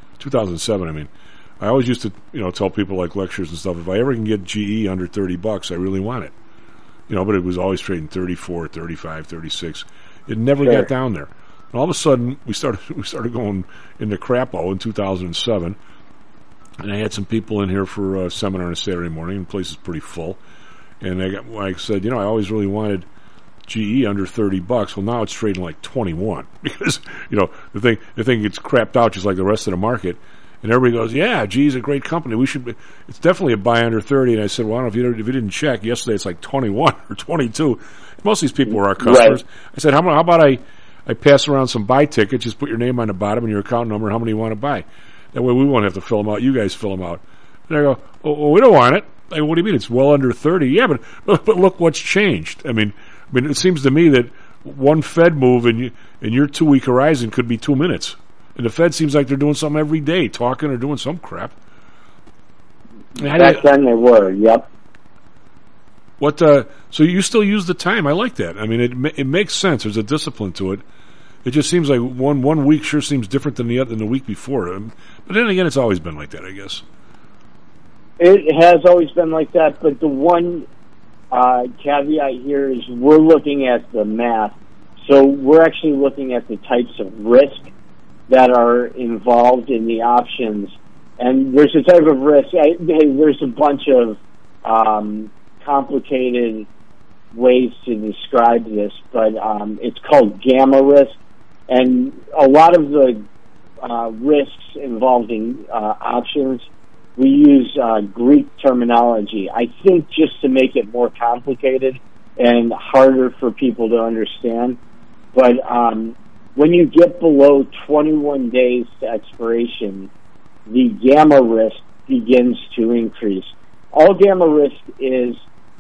I always used to, tell people like lectures and stuff, if I ever can get GE under $30, I really want it. But it was always trading 34, 35, 36. It never got down there. And all of a sudden, we started going into crapo in 2007. And I had some people in here for a seminar on a Saturday morning, and the place is pretty full. And I said, I always really wanted GE under $30. Well, now it's trading like 21 because the thing gets crapped out just like the rest of the market. And everybody goes, yeah, GE's a great company. It's definitely a buy under 30. And I said, well, I don't know if you didn't check yesterday. It's like 21 or 22. Most of these people were our customers. Right. I said, how about I pass around some buy tickets? Just put your name on the bottom and your account number and how many you want to buy. That way we won't have to fill them out. You guys fill them out. And I go, oh, we don't want it. I go, what do you mean? It's well under 30. Yeah, but look what's changed. I mean, it seems to me that one Fed move in your 2-week horizon could be 2 minutes. And the Fed seems like they're doing something every day, talking or doing some crap. Back then they were, yep. So you still use the time. I like that. I mean, it makes sense. There's a discipline to it. It just seems like one week sure seems different than the week before. But then again, it's always been like that, I guess. It has always been like that, but the one caveat here is we're looking at the math. So we're actually looking at the types of risk that are involved in the options. And there's a type of risk. There's a bunch of complicated ways to describe this, but it's called gamma risk. And a lot of the risks involving options, we use Greek terminology. I think just to make it more complicated and harder for people to understand. But when you get below 21 days to expiration, the gamma risk begins to increase. All gamma risk is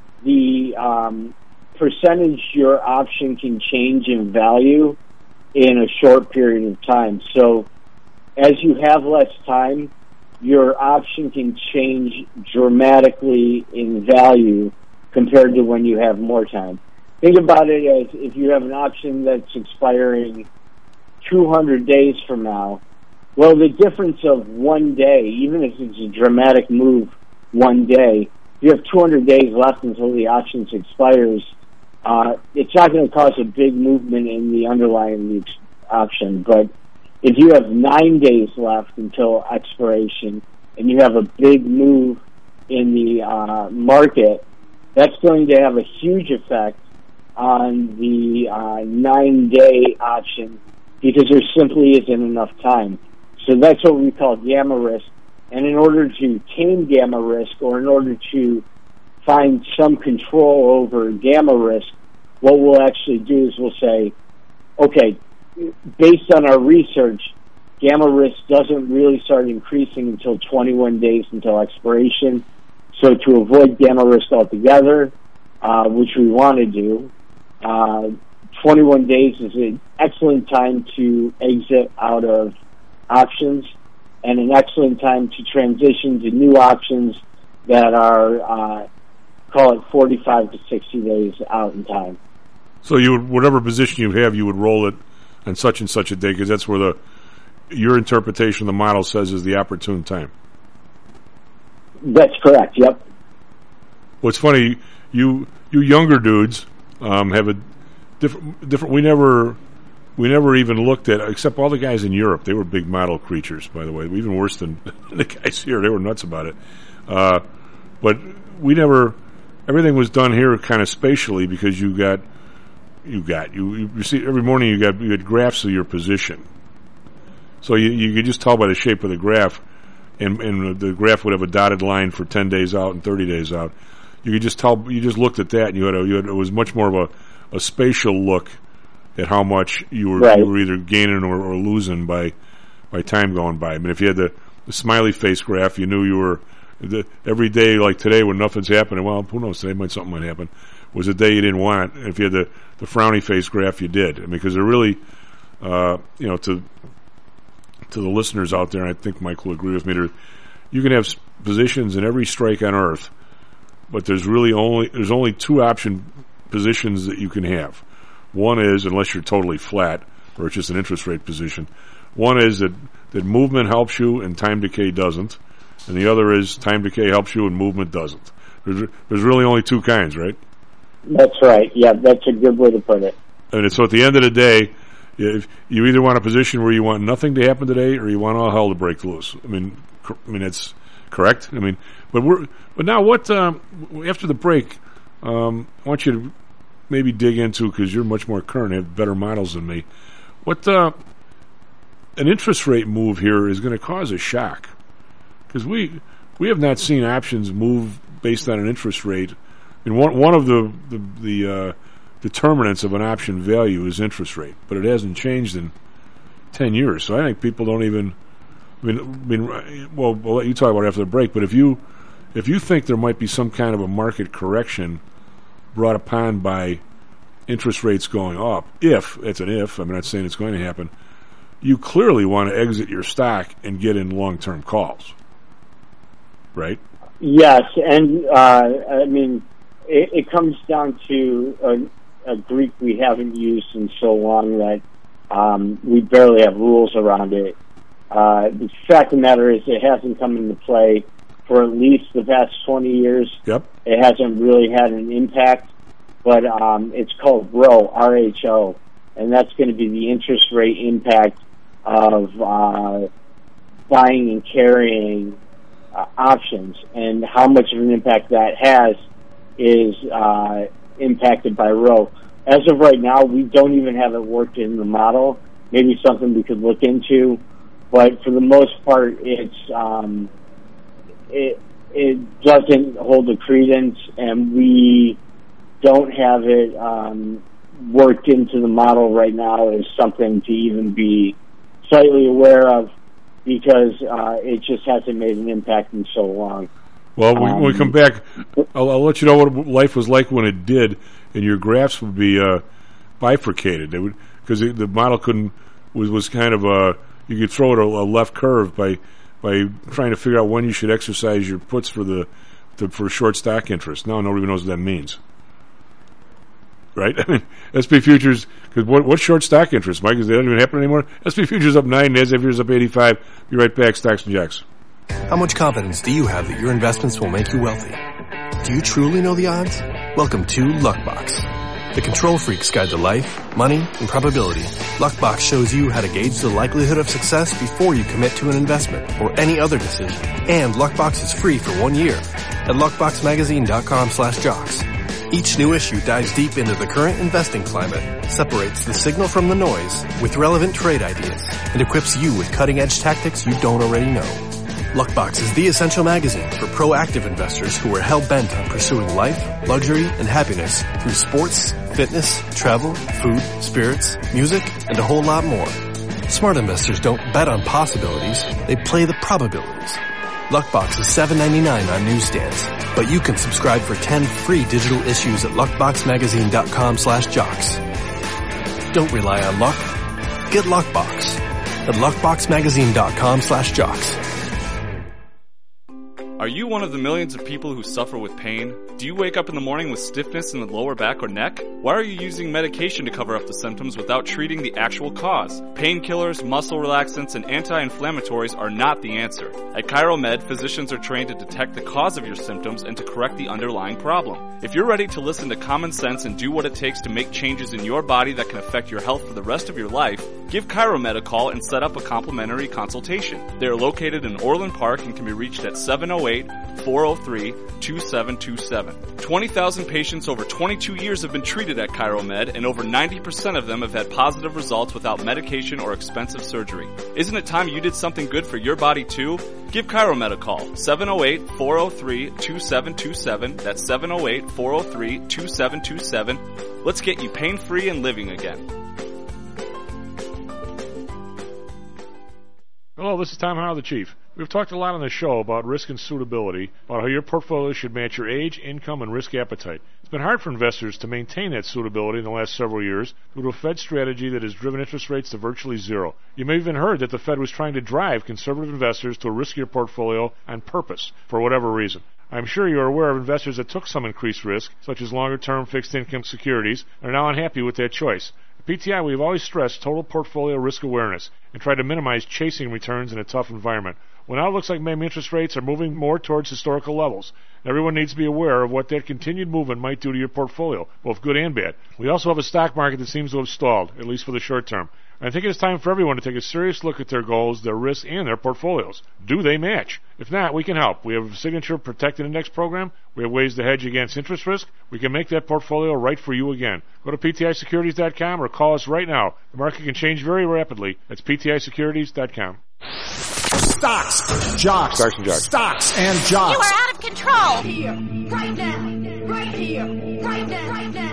the percentage your option can change in value in a short period of time. So as you have less time, your option can change dramatically in value compared to when you have more time. Think about it as if you have an option that's expiring 200 days from now. Well, the difference of 1 day, even if it's a dramatic move 1 day, you have 200 days left until the option expires. It's not going to cause a big movement in the underlying option, but if you have 9 days left until expiration and you have a big move in the market, that's going to have a huge effect on the 9-day option because there simply isn't enough time. So that's what we call gamma risk. And in order to tame gamma risk, or in order to find some control over gamma risk, what we'll actually do is we'll say, okay, based on our research, gamma risk doesn't really start increasing until 21 days until expiration. So to avoid gamma risk altogether, which we want to do, 21 days is an excellent time to exit out of options and an excellent time to transition to new options that are, call it 45 to 60 days out in time. So you would, whatever position you have, you would roll it on such and such a day because that's where your interpretation of the model says is the opportune time. That's correct, yep. What's funny, you younger dudes have a different. We never we never even looked at, except all the guys in Europe. They were big model creatures, by the way. Even worse than the guys here. They were nuts about it. But we never. Everything was done here kind of spatially because you see every morning you had graphs of your position. So you could just tell by the shape of the graph, and the graph would have a dotted line for 10 days out and 30 days out. You could just tell. You just looked at that, and it was much more of a spatial look at how much you were either gaining or losing by time going by. I mean, if you had the smiley face graph, you knew you were every day like today when nothing's happening. Well, who knows? Today something might happen. Was a day you didn't want. And if you had the frowny face graph, you did. I mean, because they're really, to the listeners out there, and I think Mike will agree with me. You can have positions in every strike on Earth, but there's only two option positions that you can have. One is, unless you're totally flat, or it's just an interest rate position, one is that movement helps you and time decay doesn't, and the other is time decay helps you and movement doesn't. There's really only two kinds, right? That's right. Yeah, that's a good way to put it. And so at the end of the day, if you either want a position where you want nothing to happen today, or you want all hell to break loose. I mean, it's correct. I mean, but now what? After the break, I want you to maybe dig into, because you're much more current, have better models than me. What an interest rate move here is going to cause a shock, because we have not seen options move based on an interest rate. I mean, one of the determinants of an option value is interest rate, but it hasn't changed in 10 years. So I think people don't even. Well, we'll let you talk about it after the break. But if you think there might be some kind of a market correction brought upon by interest rates going up, if it's an if, I'm not saying it's going to happen, you clearly want to exit your stock and get in long-term calls, right? Yes, and I mean, it comes down to a Greek we haven't used in so long that we barely have rules around it. The fact of the matter is it hasn't come into play for at least the past 20 years. Yep. It hasn't really had an impact, but it's called RHO, R-H-O, and that's going to be the interest rate impact of buying and carrying options, and how much of an impact that has is impacted by RHO. As of right now, we don't even have it worked in the model. Maybe something we could look into, but for the most part, it doesn't hold the credence, and we don't have it worked into the model right now as something to even be slightly aware of, because it just hasn't made an impact in so long. Well, when we come back, I'll let you know what life was like when it did, and your graphs would be bifurcated. They would, because the model was kind of you could throw it a left curve by trying to figure out when you should exercise your puts for short stock interest. Now nobody knows what that means, right? I mean, SP futures, because what's short stock interest, Mike? Is that even happening anymore? SP futures up 9, NASDAQ futures up 85. Be right back. Stocks and Jocks. How much confidence do you have that your investments will make you wealthy? Do you truly know the odds? Welcome to Luckbox, the control freak's guide to life, money, and probability. Luckbox shows you how to gauge the likelihood of success before you commit to an investment or any other decision. And Luckbox is free for 1 year at luckboxmagazine.com/jocks. Each new issue dives deep into the current investing climate, separates the signal from the noise with relevant trade ideas, and equips you with cutting-edge tactics you don't already know. Luckbox is the essential magazine for proactive investors who are hell-bent on pursuing life, luxury, and happiness through sports, fitness, travel, food, spirits, music, and a whole lot more. Smart investors don't bet on possibilities, they play the probabilities. Luckbox is $7.99 on newsstands, but you can subscribe for 10 free digital issues at luckboxmagazine.com/jocks. Don't rely on luck. Get Luckbox at luckboxmagazine.com/jocks. Are you one of the millions of people who suffer with pain? Do you wake up in the morning with stiffness in the lower back or neck? Why are you using medication to cover up the symptoms without treating the actual cause? Painkillers, muscle relaxants, and anti-inflammatories are not the answer. At ChiroMed, physicians are trained to detect the cause of your symptoms and to correct the underlying problem. If you're ready to listen to common sense and do what it takes to make changes in your body that can affect your health for the rest of your life, give ChiroMed a call and set up a complimentary consultation. They are located in Orland Park and can be reached at 708-403-2727. 20,000 patients over 22 years have been treated at ChiroMed, and over 90% of them have had positive results without medication or expensive surgery. Isn't it time you did something good for your body too? Give ChiroMed a call, 708-403-2727. That's 708-403-2727. Let's get you pain-free and living again. Hello, this is Tom Howell, the Chief. We've talked a lot on the show about risk and suitability, about how your portfolio should match your age, income, and risk appetite. It's been hard for investors to maintain that suitability in the last several years due to a Fed strategy that has driven interest rates to virtually zero. You may have even heard that the Fed was trying to drive conservative investors to a riskier portfolio on purpose, for whatever reason. I'm sure you're aware of investors that took some increased risk, such as longer-term fixed income securities, and are now unhappy with that choice. At PTI, we've always stressed total portfolio risk awareness and tried to minimize chasing returns in a tough environment. Well, now it looks like maybe interest rates are moving more towards historical levels. Everyone needs to be aware of what that continued movement might do to your portfolio, both good and bad. We also have a stock market that seems to have stalled, at least for the short term. I think it's time for everyone to take a serious look at their goals, their risks, and their portfolios. Do they match? If not, we can help. We have a Signature Protected Index program. We have ways to hedge against interest risk. We can make that portfolio right for you again. Go to PTIsecurities.com or call us right now. The market can change very rapidly. That's PTIsecurities.com. Stocks, jocks, stocks and jocks. Stocks and jocks. You are out of control. Right here, right now, right here, right now, right now.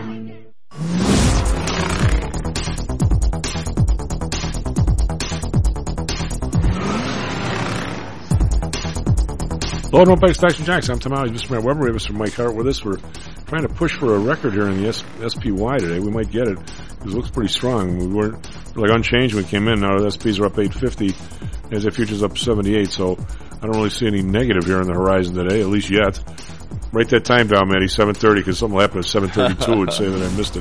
Hello, don't pay Stocks and Jocks. I'm Tom Howell. Mr. Matt Weber. We have Mr. Mike Hart with us. We're trying to push for a record here in the SPY today. We might get it because it looks pretty strong. We weren't like unchanged when we came in. Now the SPs are up 850. NASDAQ futures up 78. So I don't really see any negative here on the horizon today, at least yet. Write that time down, Matty, 7:30, because something will happen at 7:32 and say that I missed it.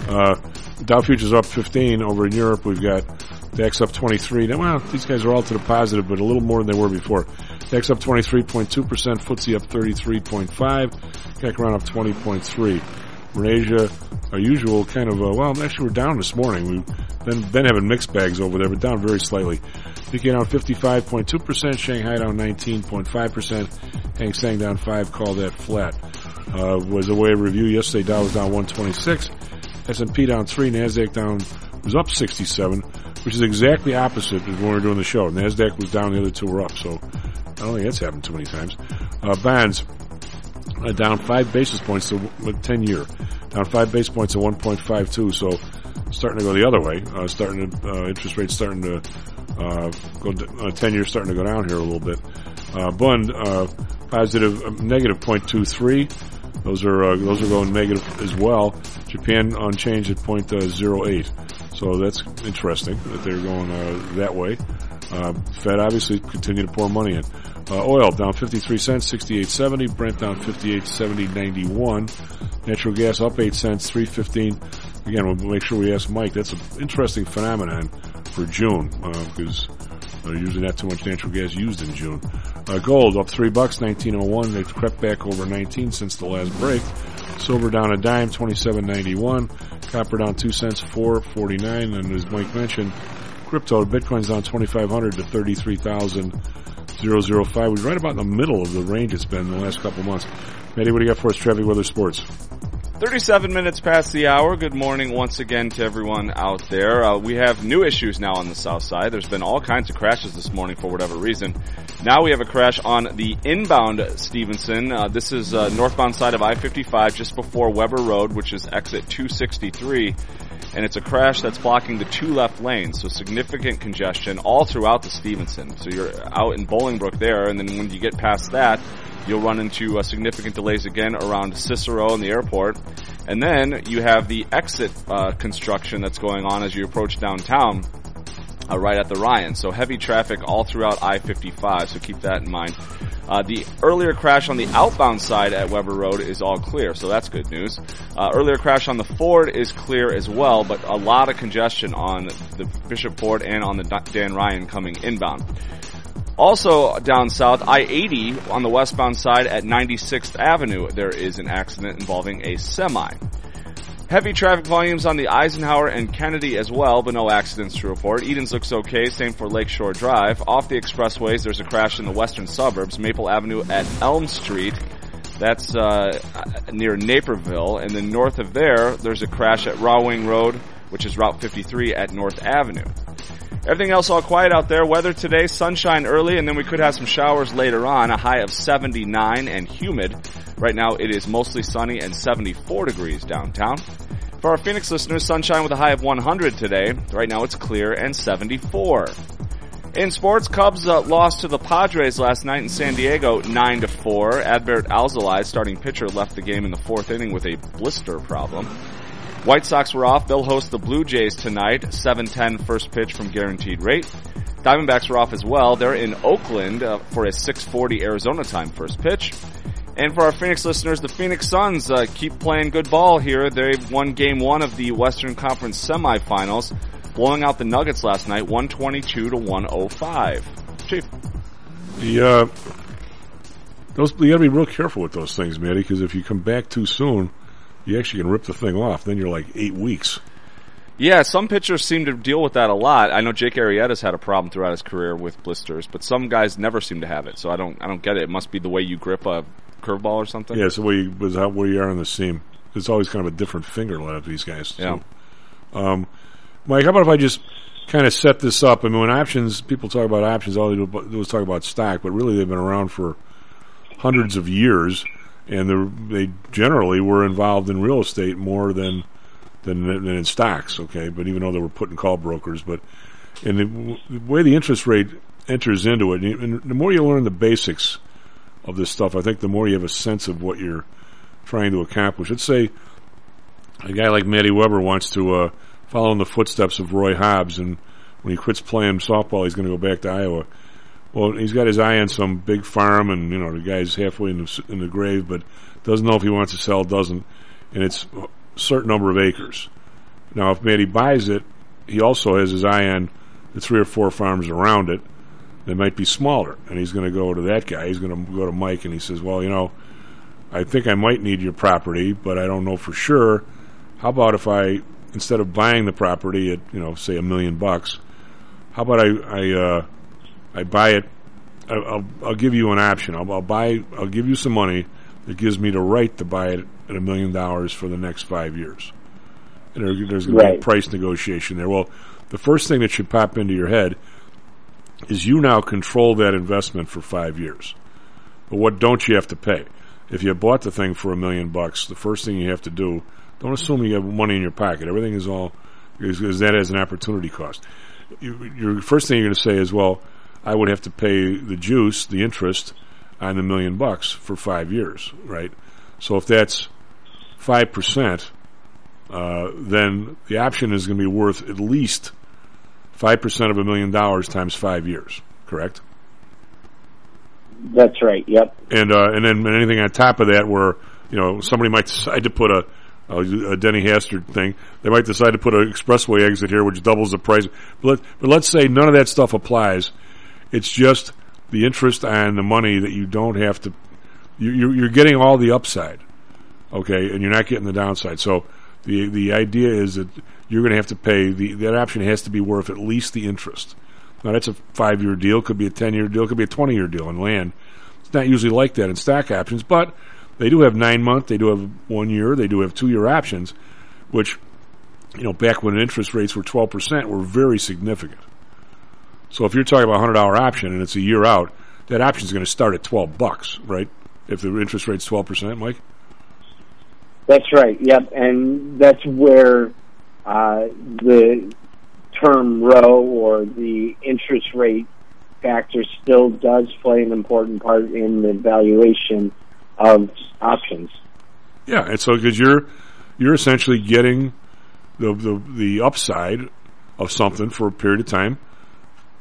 Dow futures up 15. Over in Europe, we've got DAX up 23. Now, well, these guys are all to the positive, but a little more than they were before. DAX up 23.2%, FTSE up 33.5%, CAC around up 20.3%. We're in Asia, our usual kind of, well, actually we're down this morning. We've been having mixed bags over there, but down very slightly. Nikkei down 55.2%, Shanghai down 19.5%, Hang Seng down 5%, call that flat. Was a way of review yesterday, Dow was down 126, S&P down 3, NASDAQ was up 67, which is exactly opposite of when we were doing the show. NASDAQ was down, the other two were up, so I don't think that's happened too many times. Bonds down 5 basis points to 10-year, down 5 basis points to 1.52, so starting to go the other way. Interest rates starting to go. 10-year starting to go down here a little bit. Bund positive, negative 0.23. Those are going negative as well. Japan unchanged at 0.08. So that's interesting that they're going that way. Fed obviously continue to pour money in. Oil down 53 cents, 68.70. Brent down 58.70, 91. Natural gas up 8 cents, 3.15. Again, we'll make sure we ask Mike. That's an interesting phenomenon for June because usually not too much natural gas used in June. Gold up $3, 19.01. They've crept back over 19 since the last break. Silver down a dime, 27.91. Copper down 2 cents, 4.49. And as Mike mentioned, crypto, Bitcoin's down 2,500 to 33,005. We're right about in the middle of the range it's been in the last couple months. Matty, what do you got for us? Traffic, weather, sports. 37 minutes past the hour. Good morning once again to everyone out there. We have new issues now on the south side. There's been all kinds of crashes this morning for whatever reason. Now we have a crash on the inbound Stevenson. This is northbound side of I-55 just before Weber Road, which is exit 263. And it's a crash that's blocking the 2 left lanes, so significant congestion all throughout the Stevenson. So you're out in Bolingbrook there, and then when you get past that, you'll run into significant delays again around Cicero and the airport. And then you have the exit construction that's going on as you approach downtown. right at the Ryan. So heavy traffic all throughout I-55, so keep that in mind. The earlier crash on the outbound side at Weber Road is all clear, so that's good news. Earlier crash on the Ford is clear as well, but a lot of congestion on the Bishop Ford and on the Dan Ryan coming inbound. Also down south, I-80 on the westbound side at 96th Avenue, there is an accident involving a semi. Heavy traffic volumes on the Eisenhower and Kennedy as well, but no accidents to report. Edens looks okay, same for Lakeshore Drive. Off the expressways, there's a crash in the western suburbs, Maple Avenue at Elm Street. That's near Naperville. And then north of there, there's a crash at Rawing Road, which is Route 53 at North Avenue. Everything else all quiet out there. Weather today, sunshine early, and then we could have some showers later on. A high of 79 and humid. Right now it is mostly sunny and 74 degrees downtown. For our Phoenix listeners, sunshine with a high of 100 today. Right now it's clear and 74. In sports, Cubs lost to the Padres last night in San Diego 9-4. Adbert Alzolay, starting pitcher, left the game in the fourth inning with a blister problem. White Sox were off. They'll host the Blue Jays tonight, 7:10 first pitch from Guaranteed Rate. Diamondbacks were off as well. They're in Oakland for a 6:40 Arizona time first pitch. And for our Phoenix listeners, the Phoenix Suns keep playing good ball here. They won Game 1 of the Western Conference semifinals, blowing out the Nuggets last night, 122-105. Chief. You gotta be real careful with those things, Matty, because if you come back too soon, you actually can rip the thing off. Then you're like 8 weeks. Yeah, some pitchers seem to deal with that a lot. I know Jake Arrieta's had a problem throughout his career with blisters, but some guys never seem to have it. So I don't get it. It must be the way you grip a curveball or something. Yeah, it's the way where you are on the seam. It's always kind of a different finger a lot of these guys. Yeah. So, Mike, how about if I just kind of set this up? I mean, when people talk about options, all they do is talk about stock, but really they've been around for hundreds of years. And they generally were involved in real estate more than in stocks, okay? But even though they were put in call brokers, and the way the interest rate enters into it, and the more you learn the basics of this stuff, I think the more you have a sense of what you're trying to accomplish. Let's say a guy like Matty Weber wants to follow in the footsteps of Roy Hobbs, and when he quits playing softball, he's going to go back to Iowa. Well, he's got his eye on some big farm, and the guy's halfway in the grave, but doesn't know if he wants to sell, doesn't, and it's a certain number of acres. Now, if Matty buys it, he also has his eye on the 3 or 4 farms around it that might be smaller, and he's going to go to that guy. He's going to go to Mike, and he says, "Well, I think I might need your property, but I don't know for sure. How about if I, instead of buying the property at say $1 million, how about I buy it. I'll give you an option. I'll give you some money that gives me the right to buy it at $1 million for the next 5 years. And there's going to be a price negotiation there. Well, the first thing that should pop into your head is you now control that investment for 5 years. But what don't you have to pay? If you bought the thing for $1 million, the first thing you have to do, don't assume you have money in your pocket. Everything is that as an opportunity cost. Your first thing you're going to say is, well, I would have to pay the juice, the interest, on the $1 million for 5 years, right? So if that's 5%, then the option is going to be worth at least 5% of $1 million times 5 years, correct? That's right. Yep. And then anything on top of that, where somebody might decide to put a Denny Hastert thing. They might decide to put an expressway exit here, which doubles the price. But let's say none of that stuff applies. It's just the interest on the money that you don't have to. You're getting all the upside, okay, and you're not getting the downside. So the idea is that you're going to have to pay. That option has to be worth at least the interest. Now that's a 5-year deal. Could be a 10-year deal. Could be a 20-year deal in land. It's not usually like that in stock options, but they do have 9-month. They do have 1 year. They do have 2-year options, which back when interest rates were 12%, were very significant. So if you're talking about a $100 option and it's a year out, that option is going to start at $12, right? If the interest rate's 12%, Mike? That's right, yep. And that's where the term row or the interest rate factor still does play an important part in the valuation of options. Yeah, and so because you're essentially getting the upside of something for a period of time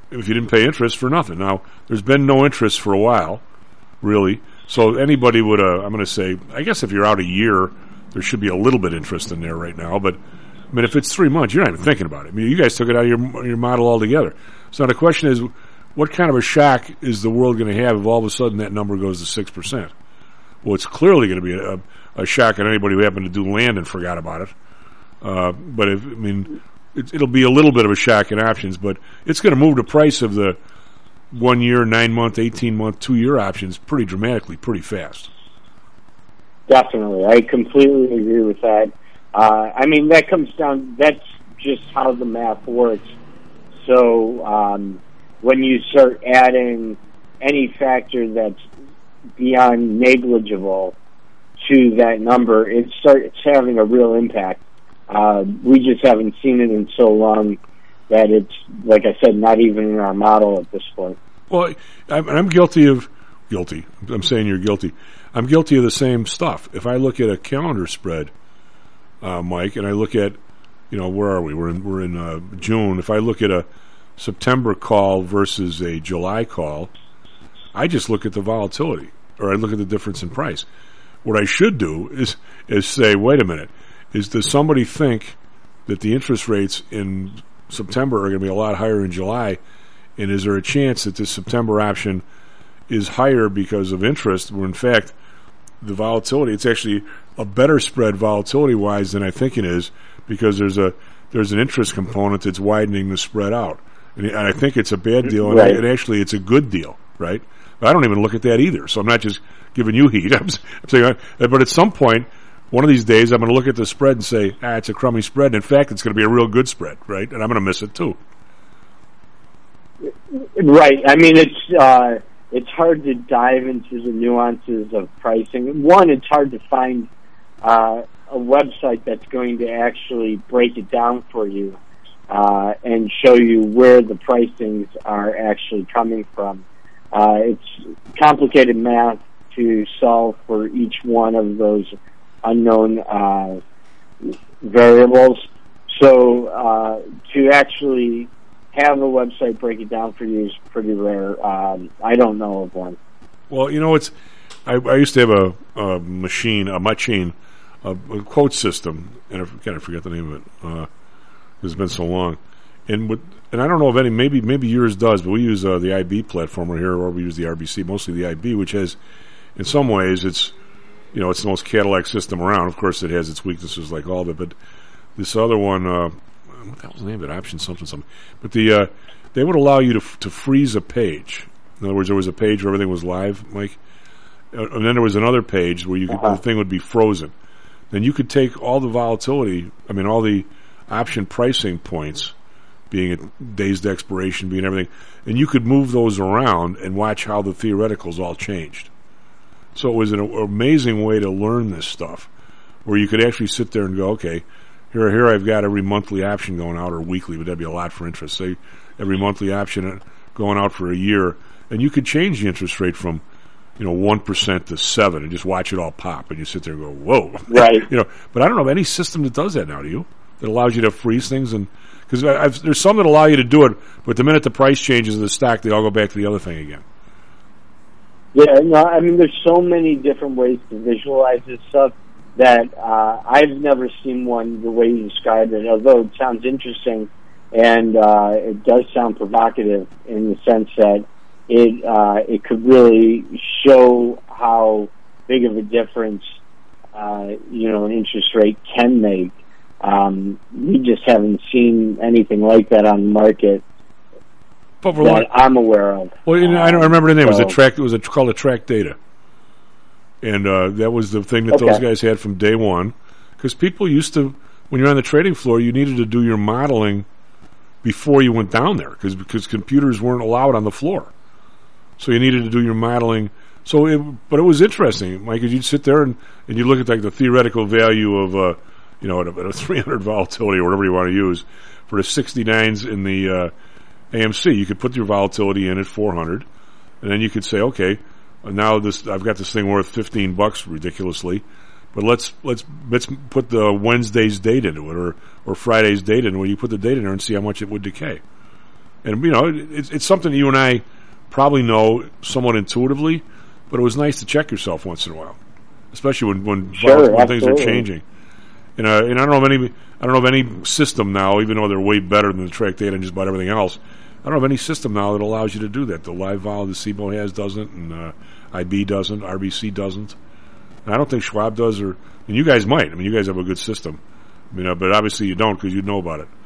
if you didn't pay interest for nothing. Now, there's been no interest for a while, really. So anybody would, I'm going to say, I guess if you're out a year, there should be a little bit of interest in there right now. But, I mean, if it's 3 months, you're not even thinking about it. I mean, you guys took it out of your model altogether. So now the question is, what kind of a shock is the world going to have if all of a sudden that number goes to 6%? Well, it's clearly going to be a shock on anybody who happened to do land and forgot about it. But it'll be a little bit of a shock in options, but it's going to move the price of the 1 year, 9 month, 18 month, 2 year options pretty dramatically, pretty fast. Definitely. I completely agree with that. I mean, that comes down, that's just how the math works. So, when you start adding any factor that's beyond negligible to that number, it starts having a real impact. We just haven't seen it in so long that it's, like I said, not even in our model at this point. Well, I'm guilty. I'm saying you're guilty. I'm guilty of the same stuff. If I look at a calendar spread, Mike, and I look at, where are we? We're in June. If I look at a September call versus a July call, I just look at the volatility, or I look at the difference in price. What I should do is say, wait a minute, does somebody think that the interest rates in September are going to be a lot higher in July, and is there a chance that this September option is higher because of interest, where in fact the volatility, it's actually a better spread volatility-wise than I think it is, because there's an interest component that's widening the spread out. And I think it's a bad deal, and, right. And actually it's a good deal, right? But I don't even look at that either, so I'm not just giving you heat. I'm saying, but at some point, one of these days, I'm going to look at the spread and say, it's a crummy spread. In fact, it's going to be a real good spread, right? And I'm going to miss it too. Right. I mean, it's hard to dive into the nuances of pricing. One, it's hard to find a website that's going to actually break it down for you and show you where the pricings are actually coming from. It's complicated math to solve for each one of those unknown variables. So to actually have a website break it down for you is pretty rare. I don't know of one. Well, I used to have a machine, a quote system, and I kind of forget the name of it. It's been so long, and I don't know of any. Maybe yours does, but we use the IB platform right here, or we use the RBC, mostly the IB, which has, in some ways, it's the most Cadillac system around. Of course, it has its weaknesses like all of it, but this other one, what the hell's the name of it? Option something. But they would allow you to freeze a page. In other words, there was a page where everything was live, Mike, and then there was another page where the thing would be frozen. Then you could take all the volatility, all the option pricing points, being at days to expiration, being everything, and you could move those around and watch how the theoreticals all changed. So it was an amazing way to learn this stuff, where you could actually sit there and go, okay, here I've got every monthly option going out, or weekly, but that'd be a lot for interest. Say every monthly option going out for a year, and you could change the interest rate from 1% to 7%, and just watch it all pop, and you sit there and go, whoa, right? But I don't know of any system that does that now. Do you? That allows you to freeze things, and because there's some that allow you to do it, but the minute the price changes in the stock, they all go back to the other thing again. Yeah, no, there's so many different ways to visualize this stuff that I've never seen one the way you described it, although it sounds interesting, and it does sound provocative in the sense that it could really show how big of a difference an interest rate can make. We just haven't seen anything like that on the market that I'm aware of. Well, I don't remember the name. It was called a track data, and that was the thing that those guys had from day one. Because people used to, when you're on the trading floor, you needed to do your modeling before you went down there, because computers weren't allowed on the floor. So you needed to do your modeling. But it was interesting, Mike, because you'd sit there and you look at like the theoretical value of at a 300 volatility or whatever you want to use for the 69s in the AMC. You could put your volatility in at 400, and then you could say, okay, now I've got this thing worth $15 ridiculously, but let's put the Wednesday's date into it, or Friday's date into it. You put the date in there and see how much it would decay. And, it's something you and I probably know somewhat intuitively, but it was nice to check yourself once in a while, especially when things are changing. And I don't know of any system now, even though they're way better than the track data and just about everything else. I don't know of any system now that allows you to do that. The live vol, the SIBO has doesn't, and IB doesn't, RBC doesn't. And I don't think Schwab does, and you guys might. I mean, you guys have a good system. But obviously you don't because you know about it.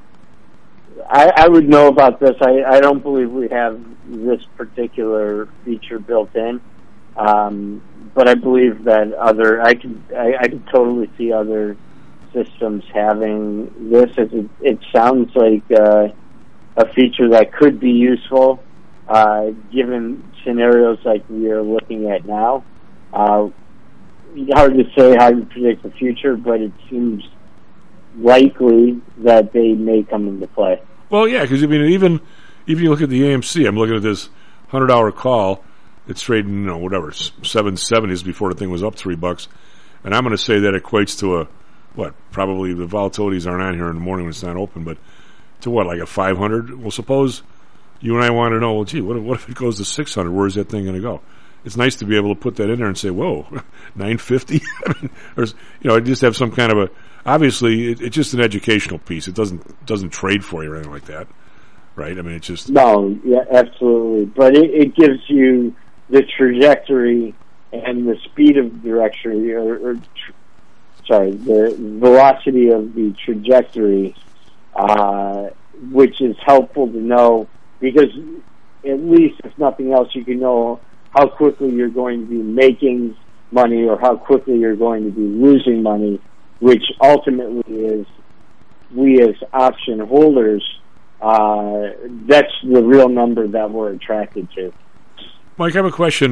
I would know about this. I don't believe we have this particular feature built in, but I believe that I could totally see other systems having this. It sounds like a feature that could be useful given scenarios like we are looking at now. Hard to say how to predict the future, but it seems likely that they may come into play. Well, yeah, because even you look at the AMC, I'm looking at this 100-hour call. It's trading, 770s before the thing was up $3, and I'm going to say that equates to probably the volatilities aren't on here in the morning when it's not open, but to like a 500. Well, suppose you and I want to know, well, gee, what if it goes to 600? Where's that thing going to go? It's nice to be able to put that in there and say, whoa, 950. Or just have some kind of a. Obviously, it's just an educational piece. It doesn't trade for you or anything like that, right? I mean, it's just absolutely. But it gives you the trajectory and the speed of direction, the velocity of the trajectory, which is helpful to know because at least, if nothing else, you can know how quickly you're going to be making money or how quickly you're going to be losing money, which ultimately is, we as option holders, that's the real number that we're attracted to. Mike, I have a question.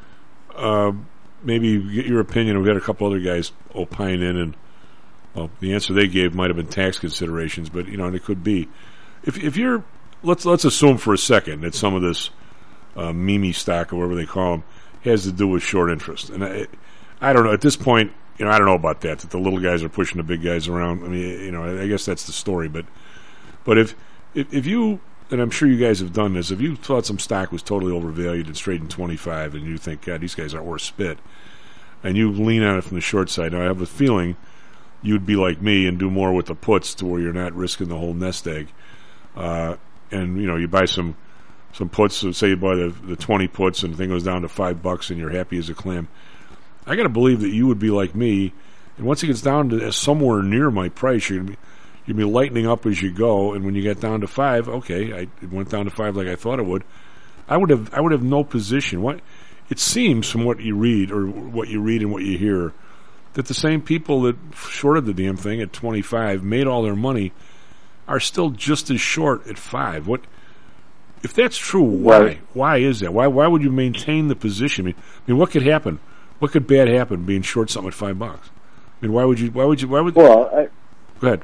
Maybe get your opinion. We've had a couple other guys opine in, and the answer they gave might have been tax considerations, but and it could be. If you're, let's assume for a second that some of this Mimi stock or whatever they call them has to do with short interest, and I don't know at this point. I don't know about that the little guys are pushing the big guys around. I mean, I guess that's the story. But if you, and I'm sure you guys have done this, if you thought some stock was totally overvalued and trading 25, and you think, God, these guys aren't worth spit, and you lean on it from the short side, now I have a feeling you'd be like me and do more with the puts to where you're not risking the whole nest egg. And you buy some puts. So say you buy the 20 puts, and the thing goes down to $5, and you're happy as a clam. I got to believe that you would be like me, and once it gets down to somewhere near my price, you'd be lightening up as you go. And when you get down to 5, okay, it went down to 5 like I thought it would. I would have no position. What it seems from what you read and what you hear, that the same people that shorted the damn thing at 25 made all their money are still just as short at 5. What if that's true? Why? Why is that? Why would you maintain the position? I mean, what could happen? What could bad happen being short something at $5? I mean, why would? Well, go ahead.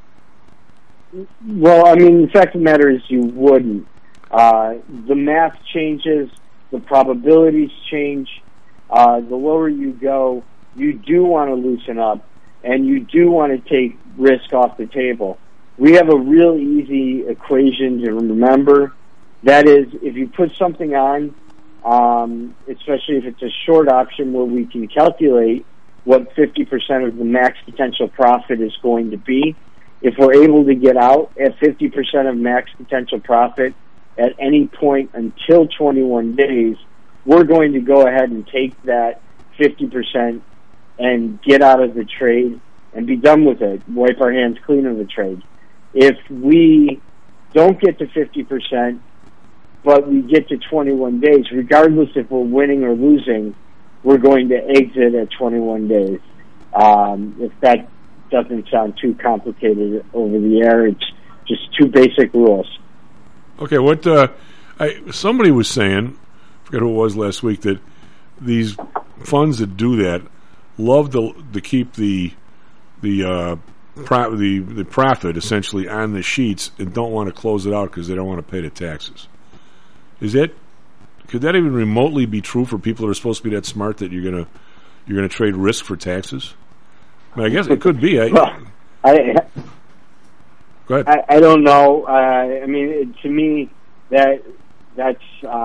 Well, I mean, the fact of the matter is you wouldn't. The math changes, the probabilities change. The lower you go, you do want to loosen up, and you do want to take risk off the table. We have a real easy equation to remember. That is, if you put something on, especially if it's a short option where we can calculate what 50% of the max potential profit is going to be, if we're able to get out at 50% of max potential profit at any point until 21 days, we're going to go ahead and take that 50% and get out of the trade and be done with it, wipe our hands clean of the trade. If we don't get to 50%, but we get to 21 days, regardless if we're winning or losing, we're going to exit at 21 days. If that doesn't sound too complicated over the air, it's just two basic rules. Okay, what somebody was saying, I forget who it was last week, that these funds that do that love to keep the profit essentially on the sheets and don't want to close it out because they don't want to pay the taxes. Could that even remotely be true for people that are supposed to be that smart that you're gonna trade risk for taxes? I mean, I guess it could be. Go ahead. I don't know. I mean, to me, that's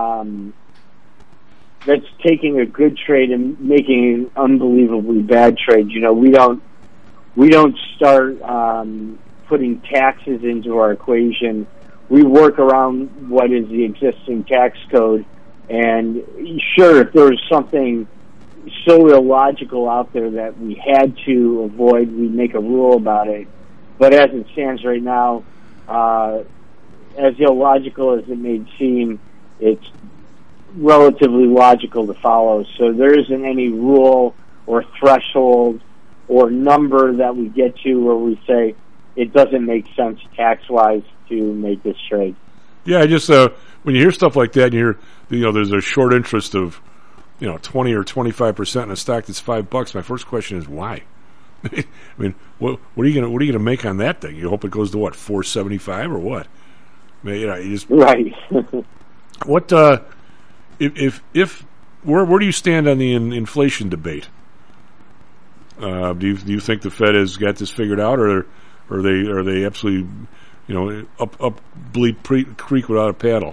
taking a good trade and making an unbelievably bad trade. You know, we don't start putting taxes into our equation. We work around what is the existing tax code. And sure, if there was something so illogical out there that we had to avoid, we'd make a rule about it. But as it stands right now, as illogical as it may seem, it's relatively logical to follow. So there isn't any rule or threshold or number that we get to where we say it doesn't make sense tax-wise to make this trade. Yeah, I just when you hear stuff like that, and there's a short interest of 20 or 25% in a stock that's $5. My first question is why? I mean, what are you gonna make on that thing? You hope it goes to what, $4.75 or what? I mean, you just right. What if where do you stand on the inflation debate? Do you think the Fed has got this figured out, or are they absolutely up bleep creek without a paddle?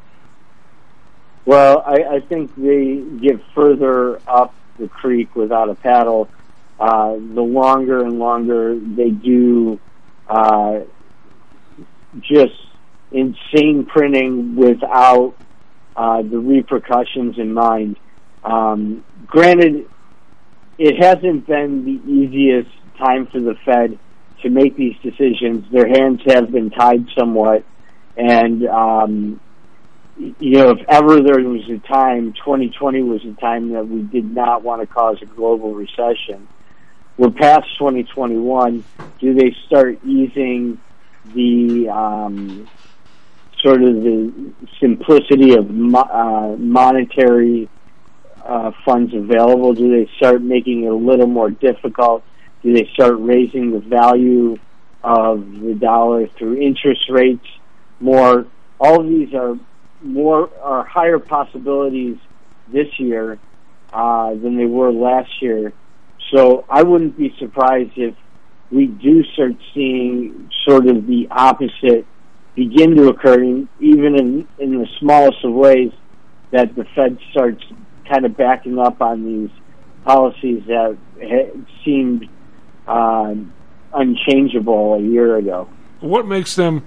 Well, I think they get further up the creek without a paddle the longer and longer they do just insane printing without the repercussions in mind. Granted, it hasn't been the easiest time for the Fed to make these decisions. Their hands have been tied somewhat, and if ever there was a time, 2020 was a time that we did not want to cause a global recession. We're past 2021. Do they start easing the sort of the simplicity of monetary funds available? Do they start making it a little more difficult? Do they start raising the value of the dollar through interest rates more? All of these are higher possibilities this year than they were last year. So I wouldn't be surprised if we do start seeing sort of the opposite begin to occur, even in the smallest of ways, that the Fed starts kind of backing up on these policies that seemed unchangeable a year ago. What makes them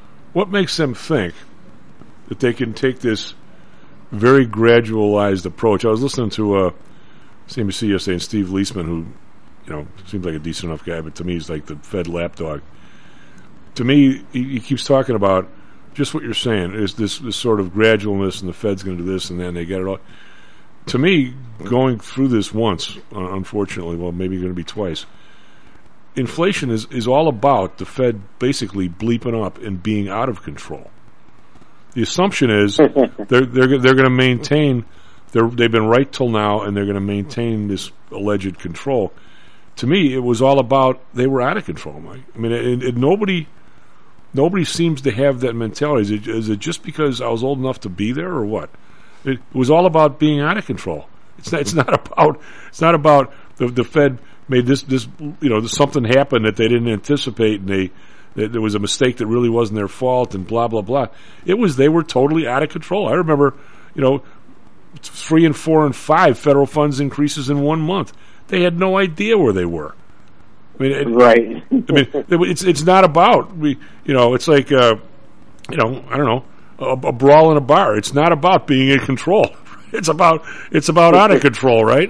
think that they can take this very gradualized approach? I was listening to CNBC yesterday, and Steve Leisman, who seems like a decent enough guy, but to me he's like the Fed lapdog. To me, he keeps talking about just what you're saying, is this sort of gradualness, and the Fed's going to do this, and then they get it all. To me, going through this once, unfortunately, well, maybe going to be twice, inflation is all about the Fed basically bleeping up and being out of control. The assumption is they're going to maintain. They've been right till now, and they're going to maintain this alleged control. To me, it was all about they were out of control, Mike. I mean, nobody seems to have that mentality. Is it just because I was old enough to be there, or what? It was all about being out of control. It's not about the Fed made this something happened that they didn't anticipate, and there was a mistake that really wasn't their fault, and blah blah blah. They were totally out of control. I remember 3 and 4 and 5 federal funds increases in 1 month. They had no idea where they were. I mean, right. I mean, it's not about it's like I don't know, a brawl in a bar. It's not about being in control. It's about out of control, right?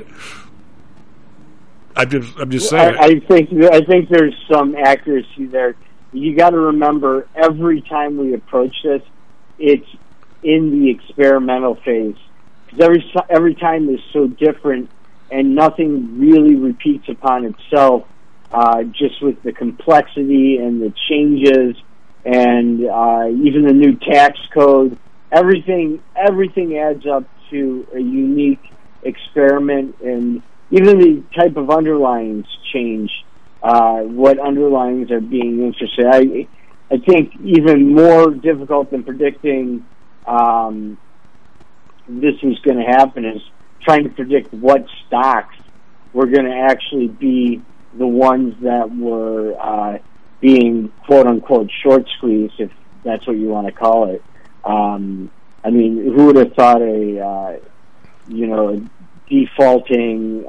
I'm just saying. I think there's some accuracy there. You got to remember, every time we approach this, it's in the experimental phase. Because every time is so different, and nothing really repeats upon itself. Just with the complexity and the changes, and even the new tax code, everything adds up to a unique experiment, and even the type of underlyings change. What underlyings are being interested. I think even more difficult than predicting this is going to happen is trying to predict what stocks were going to actually be the ones that were being quote-unquote short squeeze, if that's what you want to call it. I mean, who would have thought a defaulting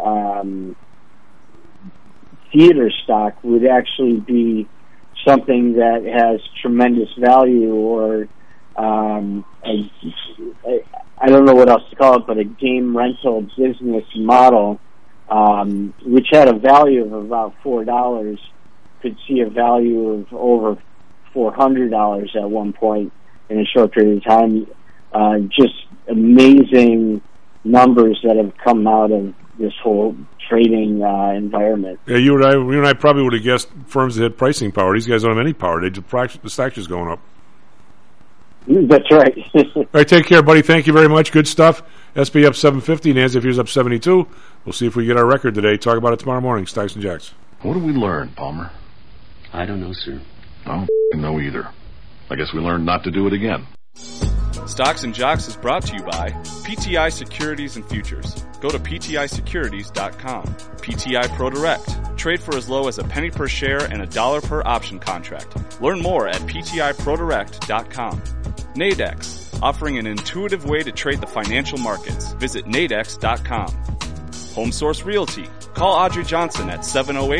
theater stock would actually be something that has tremendous value, or I don't know what else to call it, but a game rental business model, which had a value of about $4, could see a value of over $400 at one point in a short period of time. Just amazing numbers that have come out of this whole trading environment. Yeah, you and I probably would have guessed firms that had pricing power. These guys don't have any power. The stock's just going up. That's right. All right, take care, buddy. Thank you very much. Good stuff. SP up 750, NASDAQ futures up 72. We'll see if we get our record today. Talk about it tomorrow morning. Stocks and Jocks. What did we learn, Palmer? I don't know, sir. I don't know either. I guess we learned not to do it again. Stocks and Jocks is brought to you by PTI Securities and Futures. Go to PTIsecurities.com. PTI ProDirect. Trade for as low as a penny per share and $1 per option contract. Learn more at PTIProDirect.com. Nadex, offering an intuitive way to trade the financial markets. Visit Nadex.com. HomeSource Realty. Call Audrey Johnson at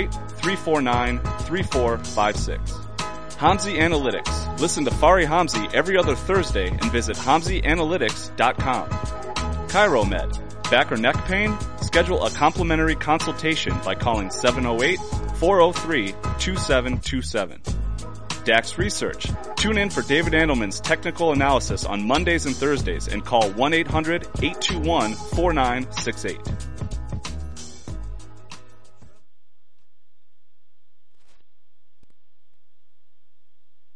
708-349-3456. Hamzy Analytics. Listen to Fari Hamzy every other Thursday and visit HamzyAnalytics.com. ChiroMed. Back or neck pain? Schedule a complimentary consultation by calling 708-403-2727. DAX Research. Tune in for David Andelman's technical analysis on Mondays and Thursdays and call 1-800-821-4968.